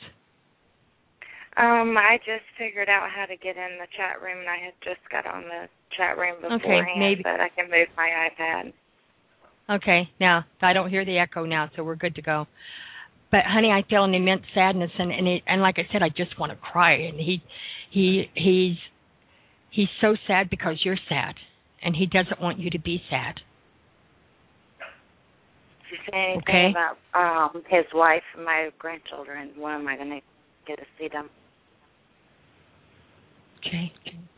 I just figured out how to get in the chat room, and I had just got on the chat room beforehand, but I can move my iPad. Okay, now I don't hear the echo now, so we're good to go. But honey, I feel an immense sadness, and like I said, I just want to cry. And he's so sad because you're sad, and he doesn't want you to be sad. Did you say anything about his wife and my grandchildren? When am I going to get to see them? Okay.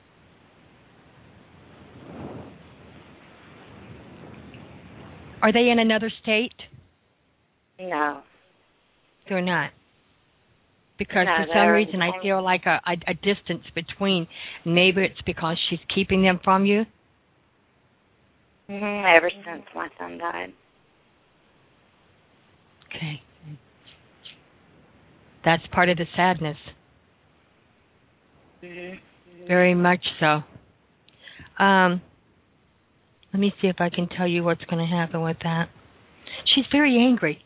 Are they in another state? No. They're not. Because for some reason I feel like a distance between. Maybe it's because she's keeping them from you? Ever since my son died. Okay. That's part of the sadness. Very much so. Let me see if I can tell you what's going to happen with that. She's very angry.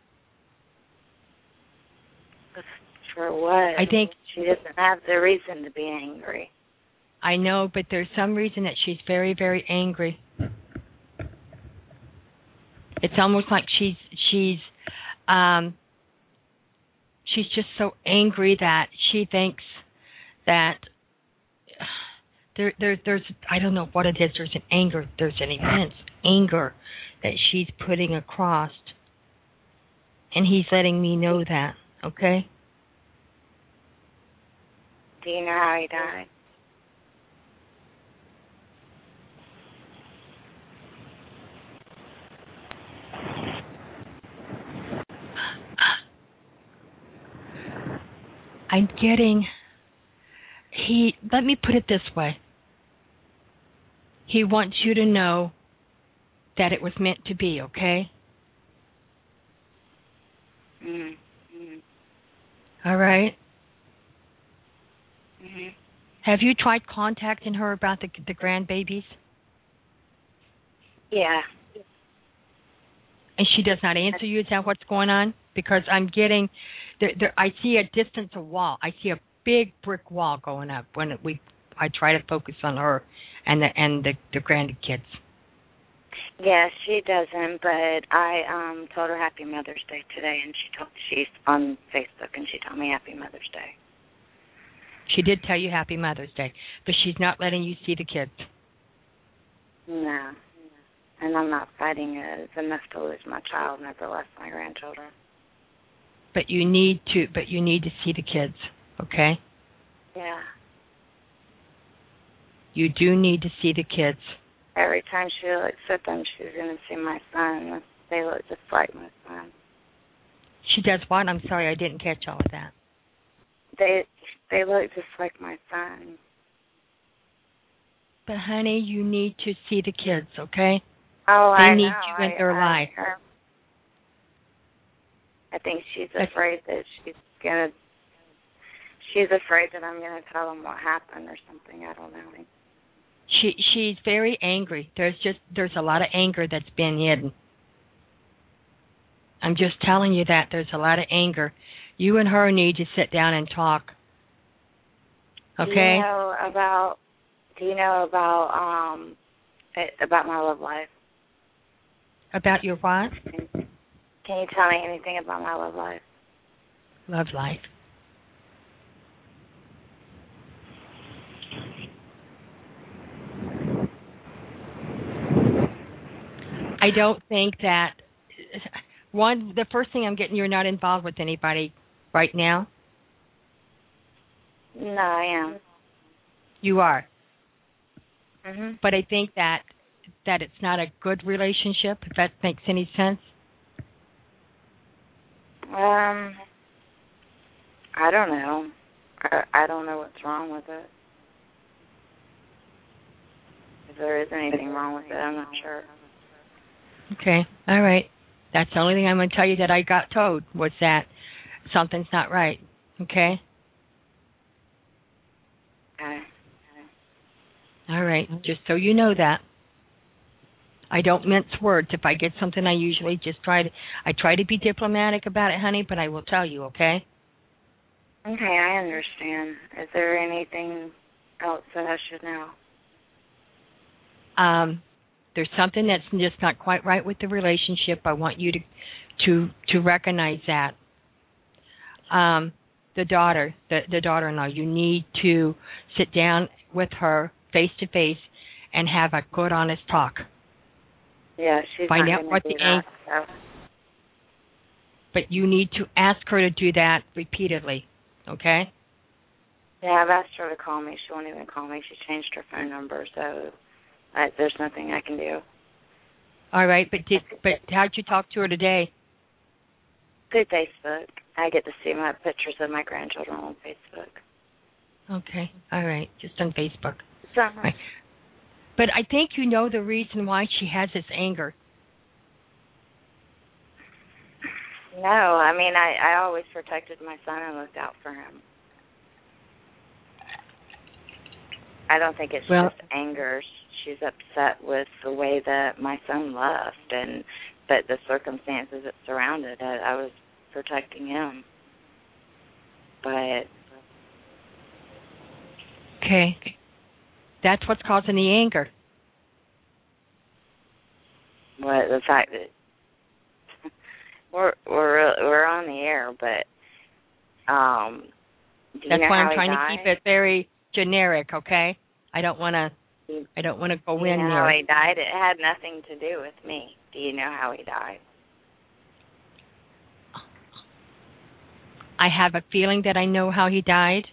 For what? I think she doesn't have the reason to be angry. I know, but there's some reason that she's very, very angry. It's almost like she's just so angry that she thinks that there's I don't know what it is. There's an immense anger that she's putting across, and he's letting me know that. Okay. Do you know how he died? I'm getting, let me put it this way. He wants you to know that it was meant to be, okay? All right? Have you tried contacting her about the grandbabies? Yeah. And she does not answer you? Is that what's going on? Because I'm getting, I see a distance of wall. I see a big brick wall going up when I try to focus on her and the grandkids. Yeah, she doesn't, but I told her Happy Mother's Day today, and she's on Facebook, and she told me Happy Mother's Day. She did tell you Happy Mother's Day, but she's not letting you see the kids. No. And I'm not fighting it. It's enough to lose my child, nevertheless my grandchildren. But you need to see the kids, okay? Yeah. You do need to see the kids. Every time she looks at them, she's going to see my son. They look just like my son. She does what? I'm sorry, I didn't catch all of that. They look just like my son. But honey, you need to see the kids, okay? Oh, they need you in their life. I think she's afraid that she's afraid that I'm gonna tell them what happened or something. I don't know. She's very angry. There's a lot of anger that's been hidden. I'm just telling you that there's a lot of anger. You and her need to sit down and talk. Okay? Do you know about my love life? About your what? Can you tell me anything about my love life? Love life. I don't think that the first thing I'm getting, you're not involved with anybody right now. No, I am. You are. Mhm. But I think that it's not a good relationship, if that makes any sense. I don't know. I don't know what's wrong with it. If there is anything wrong with it, I'm not sure. Okay. All right. That's the only thing I'm going to tell you that I got told was that something's not right. Okay? Okay. All right. Just so you know that. I don't mince words. If I get something, I usually just try to be diplomatic about it, honey, but I will tell you, okay? Okay, I understand. Is there anything else that I should know? There's something that's just not quite right with the relationship. I want you to recognize that. The daughter-in-law, you need to sit down with her face to face and have a good, honest talk. Yeah, she's Find not out what going the to do that. So. But you need to ask her to do that repeatedly, okay? Yeah, I've asked her to call me. She won't even call me. She changed her phone number, so there's nothing I can do. All right, but how'd you talk to her today? Through Facebook. I get to see my pictures of my grandchildren on Facebook. Okay, all right, just on Facebook. So, right. But I think you know the reason why she has this anger. No, I mean, I always protected my son and looked out for him. I don't think it's just anger. She's upset with the way that my son left and that the circumstances that surrounded it. I was protecting him. But... Okay. That's what's causing the anger. Well, the fact that we're on the air, but that's why I'm trying to keep it very generic. Okay, I don't want to go in there. How he died? It had nothing to do with me. Do you know how he died? I have a feeling that I know how he died.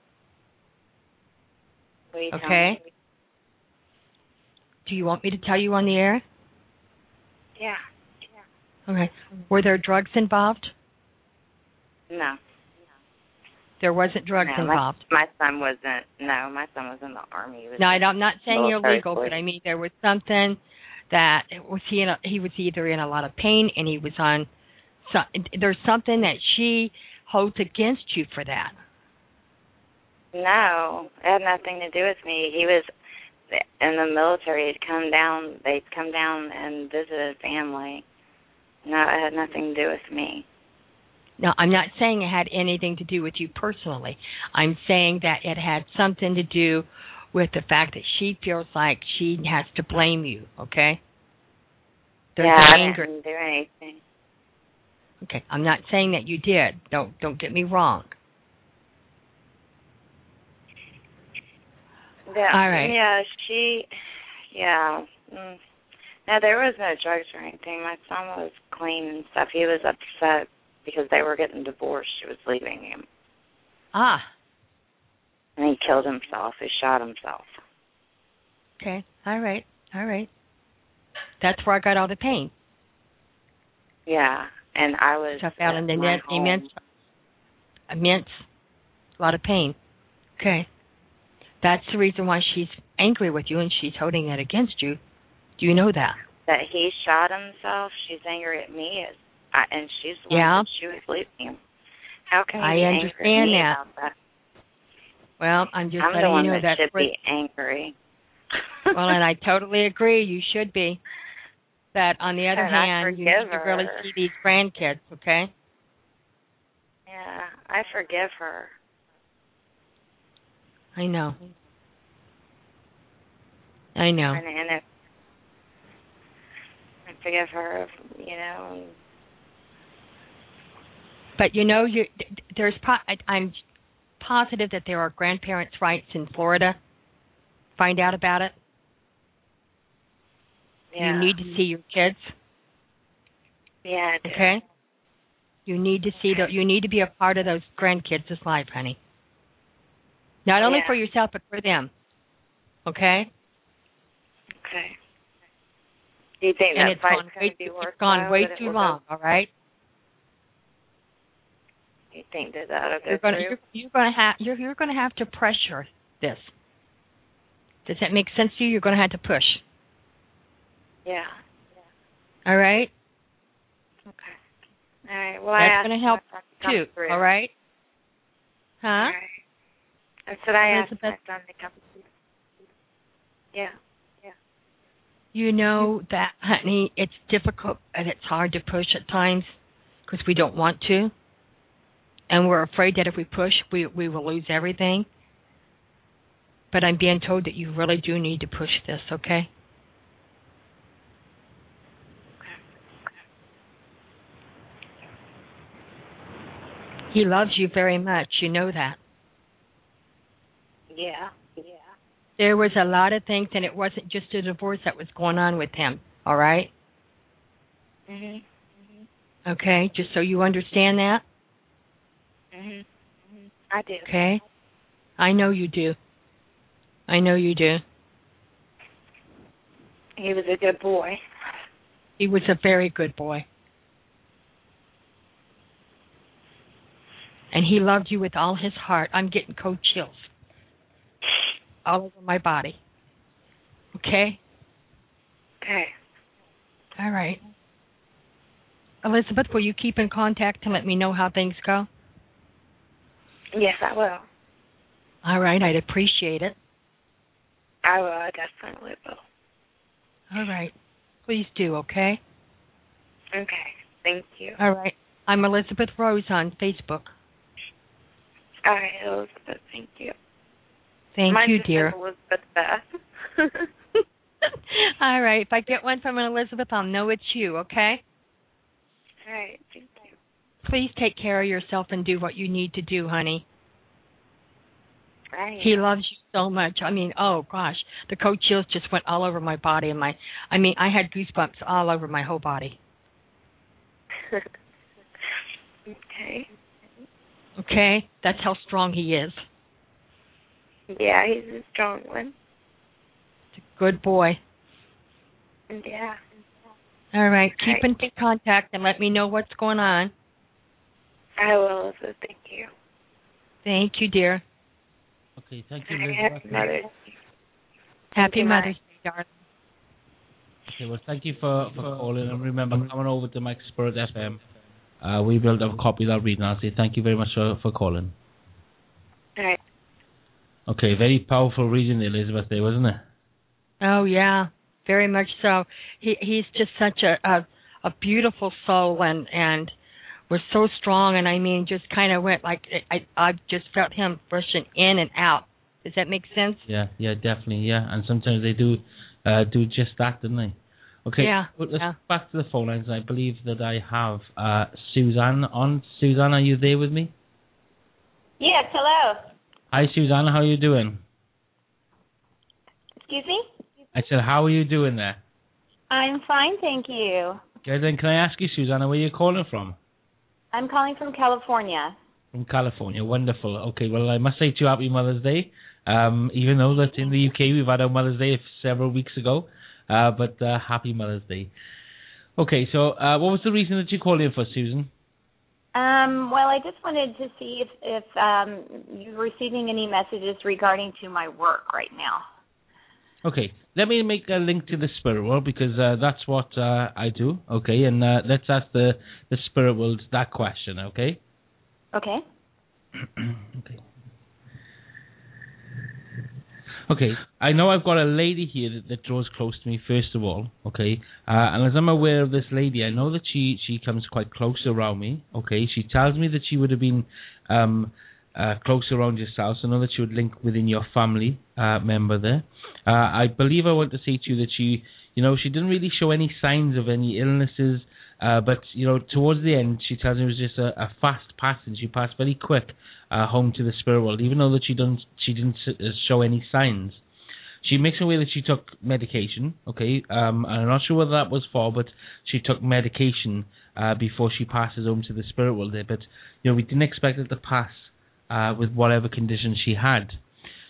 Okay. Do you want me to tell you on the air? Yeah. Okay. Were there drugs involved? No. There wasn't drugs involved. My son wasn't. No, my son was in the Army. No, I'm not saying you're legal, but I mean there was something that he was either in a lot of pain and he was on. There's something that she holds against you for that. No, it had nothing to do with me. He was in the military. They'd come down and visit his family. No, it had nothing to do with me. No, I'm not saying it had anything to do with you personally. I'm saying that it had something to do with the fact that she feels like she has to blame you, okay? There's I anger. didn't do anything. Okay, I'm not saying that you did. Don't get me wrong. Yeah, all right. No, there was no drugs or anything. My son was clean and stuff. He was upset because they were getting divorced. She was leaving him. Ah. And he killed himself. He shot himself. Okay, all right. That's where I got all the pain. Yeah, and I was I found immense, a lot of pain. Okay. That's the reason why she's angry with you and she's holding it against you. Do you know that? That he shot himself? She's angry at me, and she's the one that she was leaving him. How can you be angry at me about that? Well, I'm just letting the one you know that should be angry. Well, and I totally agree. You should be. But on the other hand, you need to really see these grandkids, okay? Yeah, I forgive her. I know. And if I forgive her, But I'm positive that there are grandparents' rights in Florida. Find out about it. Yeah. You need to see your kids. Yeah. I do. Okay. You need to see you need to be a part of those grandkids' life, honey. Not only for yourself, but for them. Okay? Okay. Do you think that fight's going to be worthwhile? It's gone way too long, all right? You think that that'll go through? You're going to have to pressure this. Does that make sense to you? You're going to have to push. Yeah. All right? Okay. All right. Well, that's going to help too. Through. All right? Huh? All right. That's what I asked my son to come through. Yeah. You know that, honey, it's difficult and it's hard to push at times because we don't want to. And we're afraid that if we push, we will lose everything. But I'm being told that you really do need to push this, okay? He loves you very much. You know that. Yeah. There was a lot of things, and it wasn't just a divorce that was going on with him, all right? Okay, just so you understand that? I do. Okay? I know you do. I know you do. He was a good boy. He was a very good boy. And he loved you with all his heart. I'm getting cold chills all over my body. Okay? Okay. All right. Elizabeth, will you keep in contact and let me know how things go? Yes, I will. All right. I'd appreciate it. I will. I definitely will. All right. Please do, okay? Okay. Thank you. All right. I'm Elizabeth Rose on Facebook. All right, Elizabeth. Thank you. Thank you, dear. Elizabeth Beth. All right. If I get one from an Elizabeth, I'll know it's you, okay? All right. Thank you. Please take care of yourself and do what you need to do, honey. Right. He loves you so much. I mean, oh, gosh. The cold chills just went all over my body. I had goosebumps all over my whole body. Okay. Okay? That's how strong he is. Yeah, he's a strong one. He's a good boy. Yeah. All right. Keep in contact and let me know what's going on. I will, so thank you. Thank you, dear. Okay, thank you, Happy Mother's Day. Happy Mother's Day, darling. Okay, well, thank you for calling, and remember, coming over to Mike Spirit FM. We will have a copy of that reading. I'll say thank you very much for calling. All right. Okay, very powerful reading, Elizabeth, there, wasn't it? Oh, yeah, very much so. He's just such a beautiful soul and was so strong, and I mean, just kind of went like, I just felt him rushing in and out. Does that make sense? Yeah, definitely, yeah. And sometimes they do just that, don't they? Okay, yeah, let's back to the phone lines. I believe that I have Suzanne on. Suzanne, are you there with me? Yes, hello. Hi, Suzanne, how are you doing? Excuse me? I said, how are you doing there? I'm fine, thank you. Okay, then can I ask you, Susanna, where you're calling from? I'm calling from California. From California, wonderful. Okay, well, I must say to you, Happy Mother's Day. Even though that in the UK we've had our Mother's Day several weeks ago, but Happy Mother's Day. Okay, so what was the reason that you called in for, Susan? Well, I just wanted to see if you're receiving any messages regarding to my work right now. Okay, let me make a link to the spirit world because that's what I do. Okay, and let's ask the spirit world that question. Okay. Okay. Okay, I know I've got a lady here that draws close to me, first of all, okay? And as I'm aware of this lady, I know that she comes quite close around me, okay? She tells me that she would have been close around yourself, so I know that she would link within your family member there. I believe I want to say to you that she didn't really show any signs of any illnesses, but, towards the end, she tells me it was just a fast passing. She passed very quick home to the spirit world, even though that she didn't show any signs. She makes aware that she took medication, okay? I'm not sure what that was for, but she took medication before she passes home to the spirit world there. But, we didn't expect it to pass with whatever condition she had.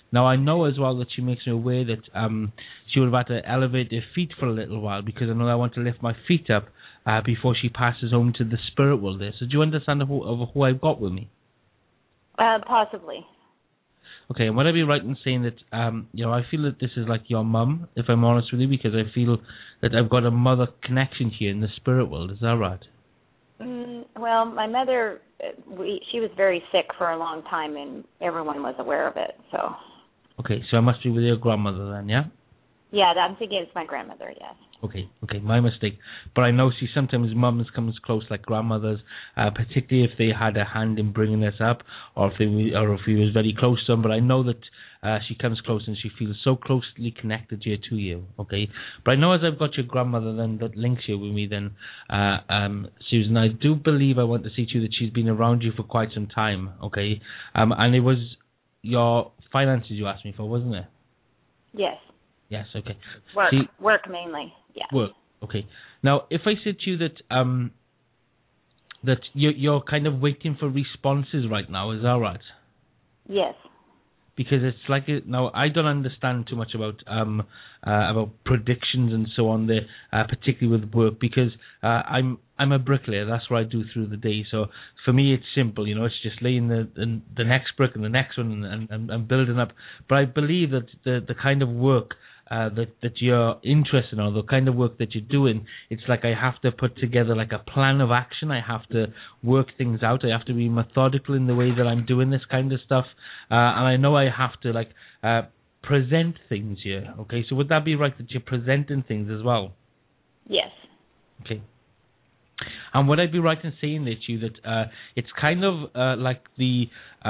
Now, I know as well that she makes me aware that she would have had to elevate her feet for a little while, because I know I want to lift my feet up before she passes home to the spirit world there. So do you understand who I've got with me? Possibly. Okay, and would I be right in saying that, I feel that this is like your mum, if I'm honest with you, because I feel that I've got a mother connection here in the spirit world. Is that right? Well, my mother, she was very sick for a long time, and everyone was aware of it, so. Okay, so I must be with your grandmother then, yeah? Yeah, I'm thinking it's my grandmother, yes. Okay, my mistake. But I know, sometimes mums come as close like grandmothers, particularly if they had a hand in bringing us up, or if he was very close to them. But I know that she comes close and she feels so closely connected to you, okay? But I know as I've got your grandmother then that links you with me then, Susan, I do believe I want to see to you that she's been around you for quite some time, okay? And it was your finances you asked me for, wasn't it? Yes. Yes, okay. Work mainly. Yeah. Work. Okay. Now, if I said to you that that you're kind of waiting for responses right now, is that right? Yes. Because it's like now I don't understand too much about predictions and so on there, particularly with work, because I'm a bricklayer. That's what I do through the day. So for me, it's simple. It's just laying the next brick and the next one and building up. But I believe that the kind of work that you're interested in, or the kind of work that you're doing, it's like I have to put together like a plan of action. I have to work things out. I have to be methodical in the way that I'm doing this kind of stuff. And I know I have to present things here. Okay, so would that be right that you're presenting things as well? Yes. Okay. And would I be right in saying that to you that it's kind of like the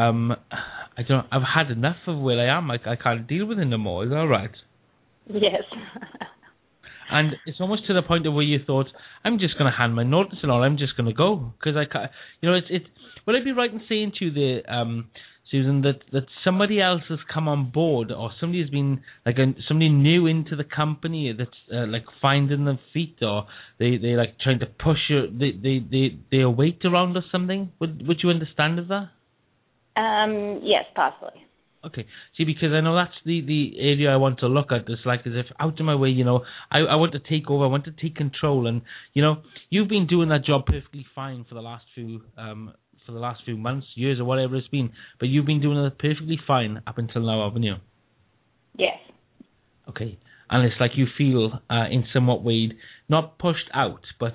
I've had enough of where I am. I can't deal with it no more. Is that right? Yes. And it's almost to the point of where you thought, I'm just going to hand my notice in, or I'm just going to go, because I can't. It's. Would I be right in saying to you there, Susan, that somebody else has come on board, or somebody has been somebody new into the company that's finding their feet, or they trying to push their weight around or something? Would you understand of that? Yes, possibly. Okay. See, because I know that's the area I want to look at. It's like as if out of my way, I want to take over. I want to take control. And you've been doing that job perfectly fine for the last few months, years, or whatever it's been. But you've been doing it perfectly fine up until now, haven't you? Yes. Okay. And it's like you feel in somewhat way not pushed out, but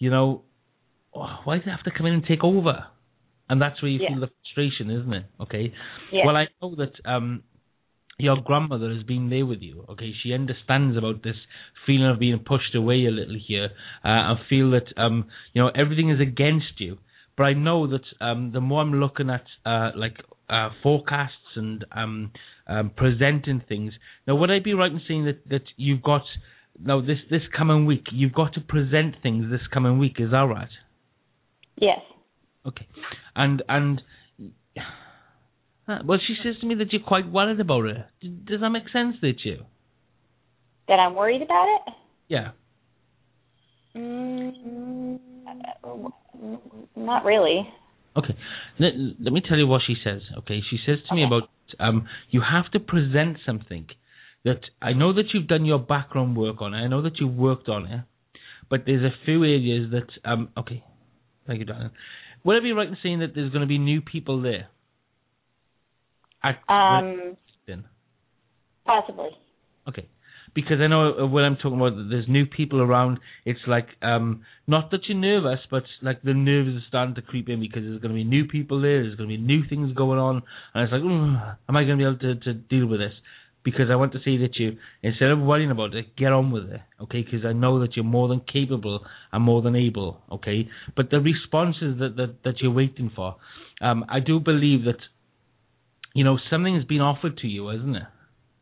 why does it have to come in and take over? And that's where you feel the frustration, isn't it? Okay. Yeah. Well, I know that your grandmother has been there with you. Okay, she understands about this feeling of being pushed away a little here, and feel that everything is against you. But I know that the more I'm looking at forecasts and presenting things. Now, would I be right in saying that you've got now this coming week? You've got to present things this coming week. Is that right? Yes. Okay, and well, she says to me that you're quite worried about it. Does that make sense to you? That I'm worried about it? Yeah. Not really. Okay, let me tell you what she says. Okay, she says to me about you have to present something that I know that you've done your background work on it. I know that you've worked on it, but there's a few areas that okay. Thank you, darling. Would I be right in saying that there's going to be new people there? Possibly. Okay. Because I know when I'm talking about there's new people around, it's like, not that you're nervous, but like the nerves are starting to creep in because there's going to be new people there, there's going to be new things going on, and it's like, am I going to be able to deal with this? Because I want to say that you, instead of worrying about it, get on with it, okay? Because I know that you're more than capable and more than able, okay? But the responses that you're waiting for, I do believe that, something has been offered to you, isn't it?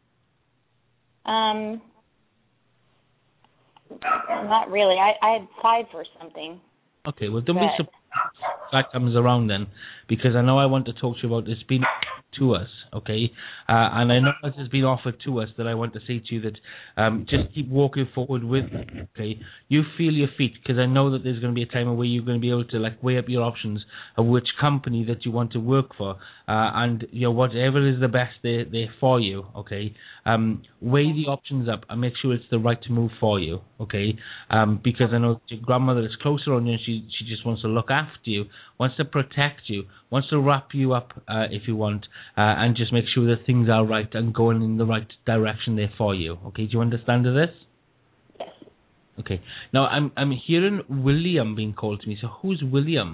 Not really. I applied for something. Okay, well, don't be surprised that comes around then, because I know I want to talk to you about this being to us, okay? And I know this has been offered to us, that I want to say to you that just keep walking forward with me, okay? You feel your feet, because I know that there's going to be a time where you're going to be able to like weigh up your options of which company that you want to work for, and you know, whatever is the best there for you, okay? Weigh the options up and make sure it's the right move for you, okay? Because I know your grandmother is closer on you, and she just wants to look after you, wants to protect you, wants to wrap you up if you want, and just make sure that things are right and going in the right direction there for you. Okay, do you understand this? Yes. Okay. Now I'm hearing William being called to me. So who's William?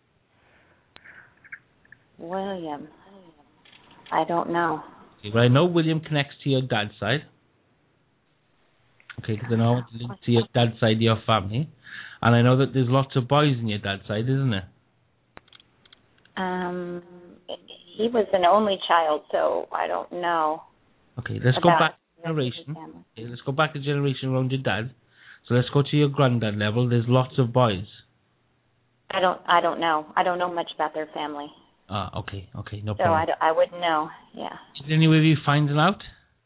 William. I don't know. Okay, well, I know William connects to your dad's side. Okay, because I know I want to link to your dad's side of your family. And I know that there's lots of boys in your dad's side, isn't there? He was an only child, so I don't know. Okay, let's go back a generation. Okay, let's go back a generation around your dad. So let's go to your granddad level. There's lots of boys. I don't know. I don't know much about their family. Okay, no problem. So I wouldn't know. Yeah. Is there any way of you finding out?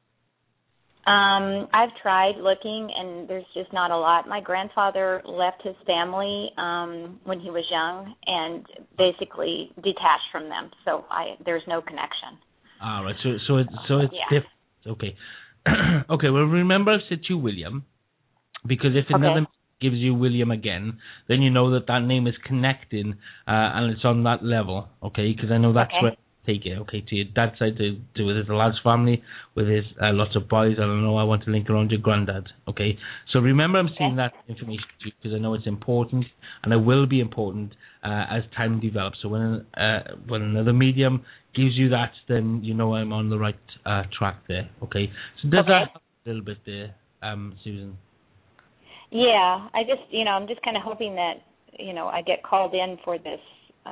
I've tried looking, and there's just not a lot. My grandfather left his family when he was young, and basically detached from them. So there's no connection. All right. So it's different. Okay. Okay. Well, remember I said to you William, because if another gives you William again, then you know that name is connecting, and it's on that level. Okay. Because I know that's where. Take it, okay, to your dad's side, to with his large family, with his lots of boys. I don't know, I want to link around your granddad, okay? So remember, I'm saying that information to you because I know it's important, and it will be important as time develops. So when another medium gives you that, then you know I'm on the right track there, okay? So does that help a little bit there, Susan? Yeah, I'm just kind of hoping that, I get called in for this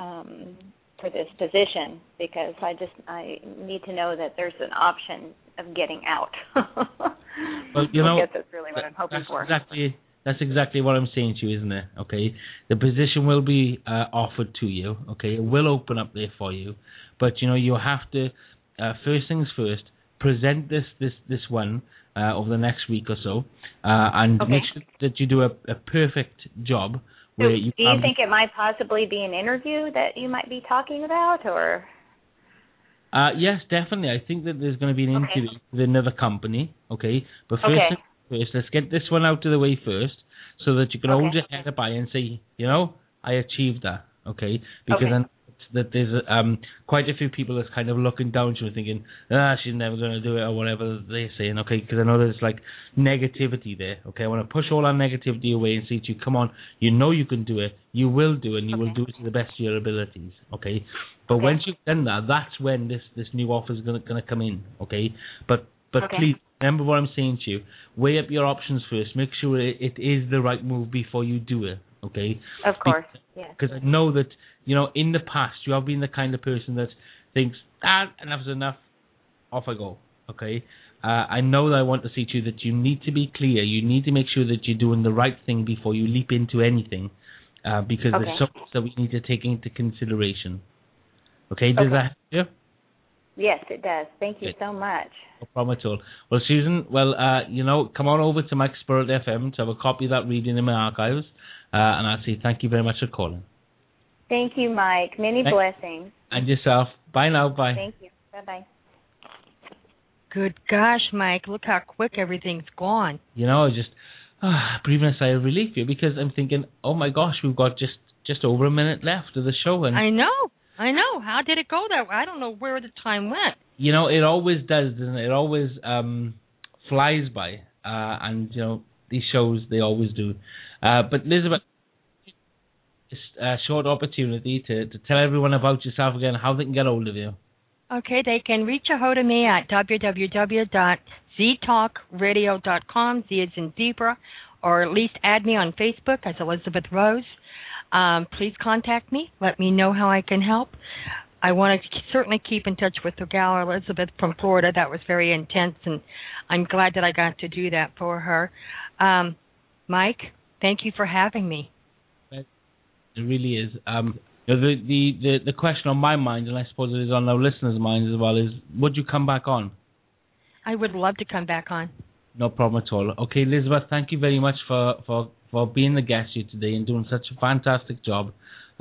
position, because I need to know that there's an option of getting out. Well, I guess that's really what I'm hoping for. That's exactly what I'm saying to you, isn't it? Okay, the position will be offered to you. Okay, it will open up there for you, but you have to first things first, present this one over the next week or so, and make sure that you do a perfect job. Do you think it might possibly be an interview that you might be talking about, or? Yes, definitely. I think that there's going to be an interview with another company, okay? But first, let's get this one out of the way first, so that you can hold your head up high and say, I achieved that, okay? Because then that there's quite a few people that's kind of looking down to you and thinking, she's never going to do it, or whatever they're saying, okay? Because I know there's like negativity there, okay? I want to push all our negativity away and say to you, come on, you can do it, you will do it, and you will do it to the best of your abilities, okay? But once you've done that, that's when this new offer is going to come in, okay? But please remember what I'm saying to you. Weigh up your options first. Make sure it is the right move before you do it, okay? Of course, because I know that, in the past, you have been the kind of person that thinks, enough's enough, off I go, okay? I know that I want to say to you that you need to be clear. You need to make sure that you're doing the right thing before you leap into anything, because there's so much that we need to take into consideration. Okay, does that help you? Yes, it does. Thank you so much. No problem at all. Well, Susan, come on over to Mike Spirit FM to have a copy of that reading in my archives, and I'll say thank you very much for calling. Thank you, Mike. Many blessings. And yourself. Bye now. Bye. Thank you. Bye-bye. Good gosh, Mike. Look how quick everything's gone. Just breathing a sigh of relief here, because I'm thinking, oh my gosh, we've got just over a minute left of the show. And I know. How did it go that way? I don't know where the time went. It always does, doesn't it? It always flies by. And, these shows, they always do. But Elizabeth, just a short opportunity to tell everyone about yourself again, how they can get hold of you. Okay, they can reach a hold of me at www.ztalkradio.com, Z as in zebra, or at least add me on Facebook as Elizabeth Rose. Please contact me. Let me know how I can help. I want to certainly keep in touch with the gal Elizabeth from Florida. That was very intense, and I'm glad that I got to do that for her. Mike, thank you for having me. It really is. The question on my mind, and I suppose it is on our listeners' minds as well, is would you come back on? I would love to come back on. No problem at all. Okay, Elizabeth, thank you very much for being the guest here today and doing such a fantastic job.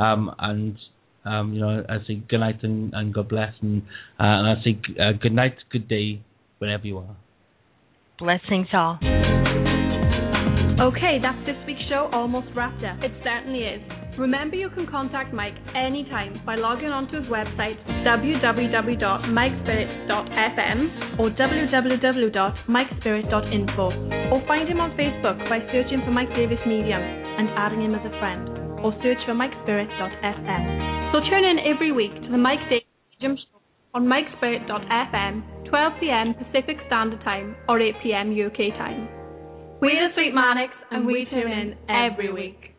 I say good night and God bless, and I say good night, good day, wherever you are. Blessings all. Okay, that's this week's show almost wrapped up. It certainly is. Remember, you can contact Mike anytime by logging onto his website www.mikespirit.fm or www.mikespirit.info, or find him on Facebook by searching for Mike Davis Medium and adding him as a friend, or search for mikespirit.fm. So tune in every week to the Mike Davis Medium Show on mikespirit.fm, 12 p.m. Pacific Standard Time or 8 p.m. UK time. We're the Sweet Manics, and we tune in every week.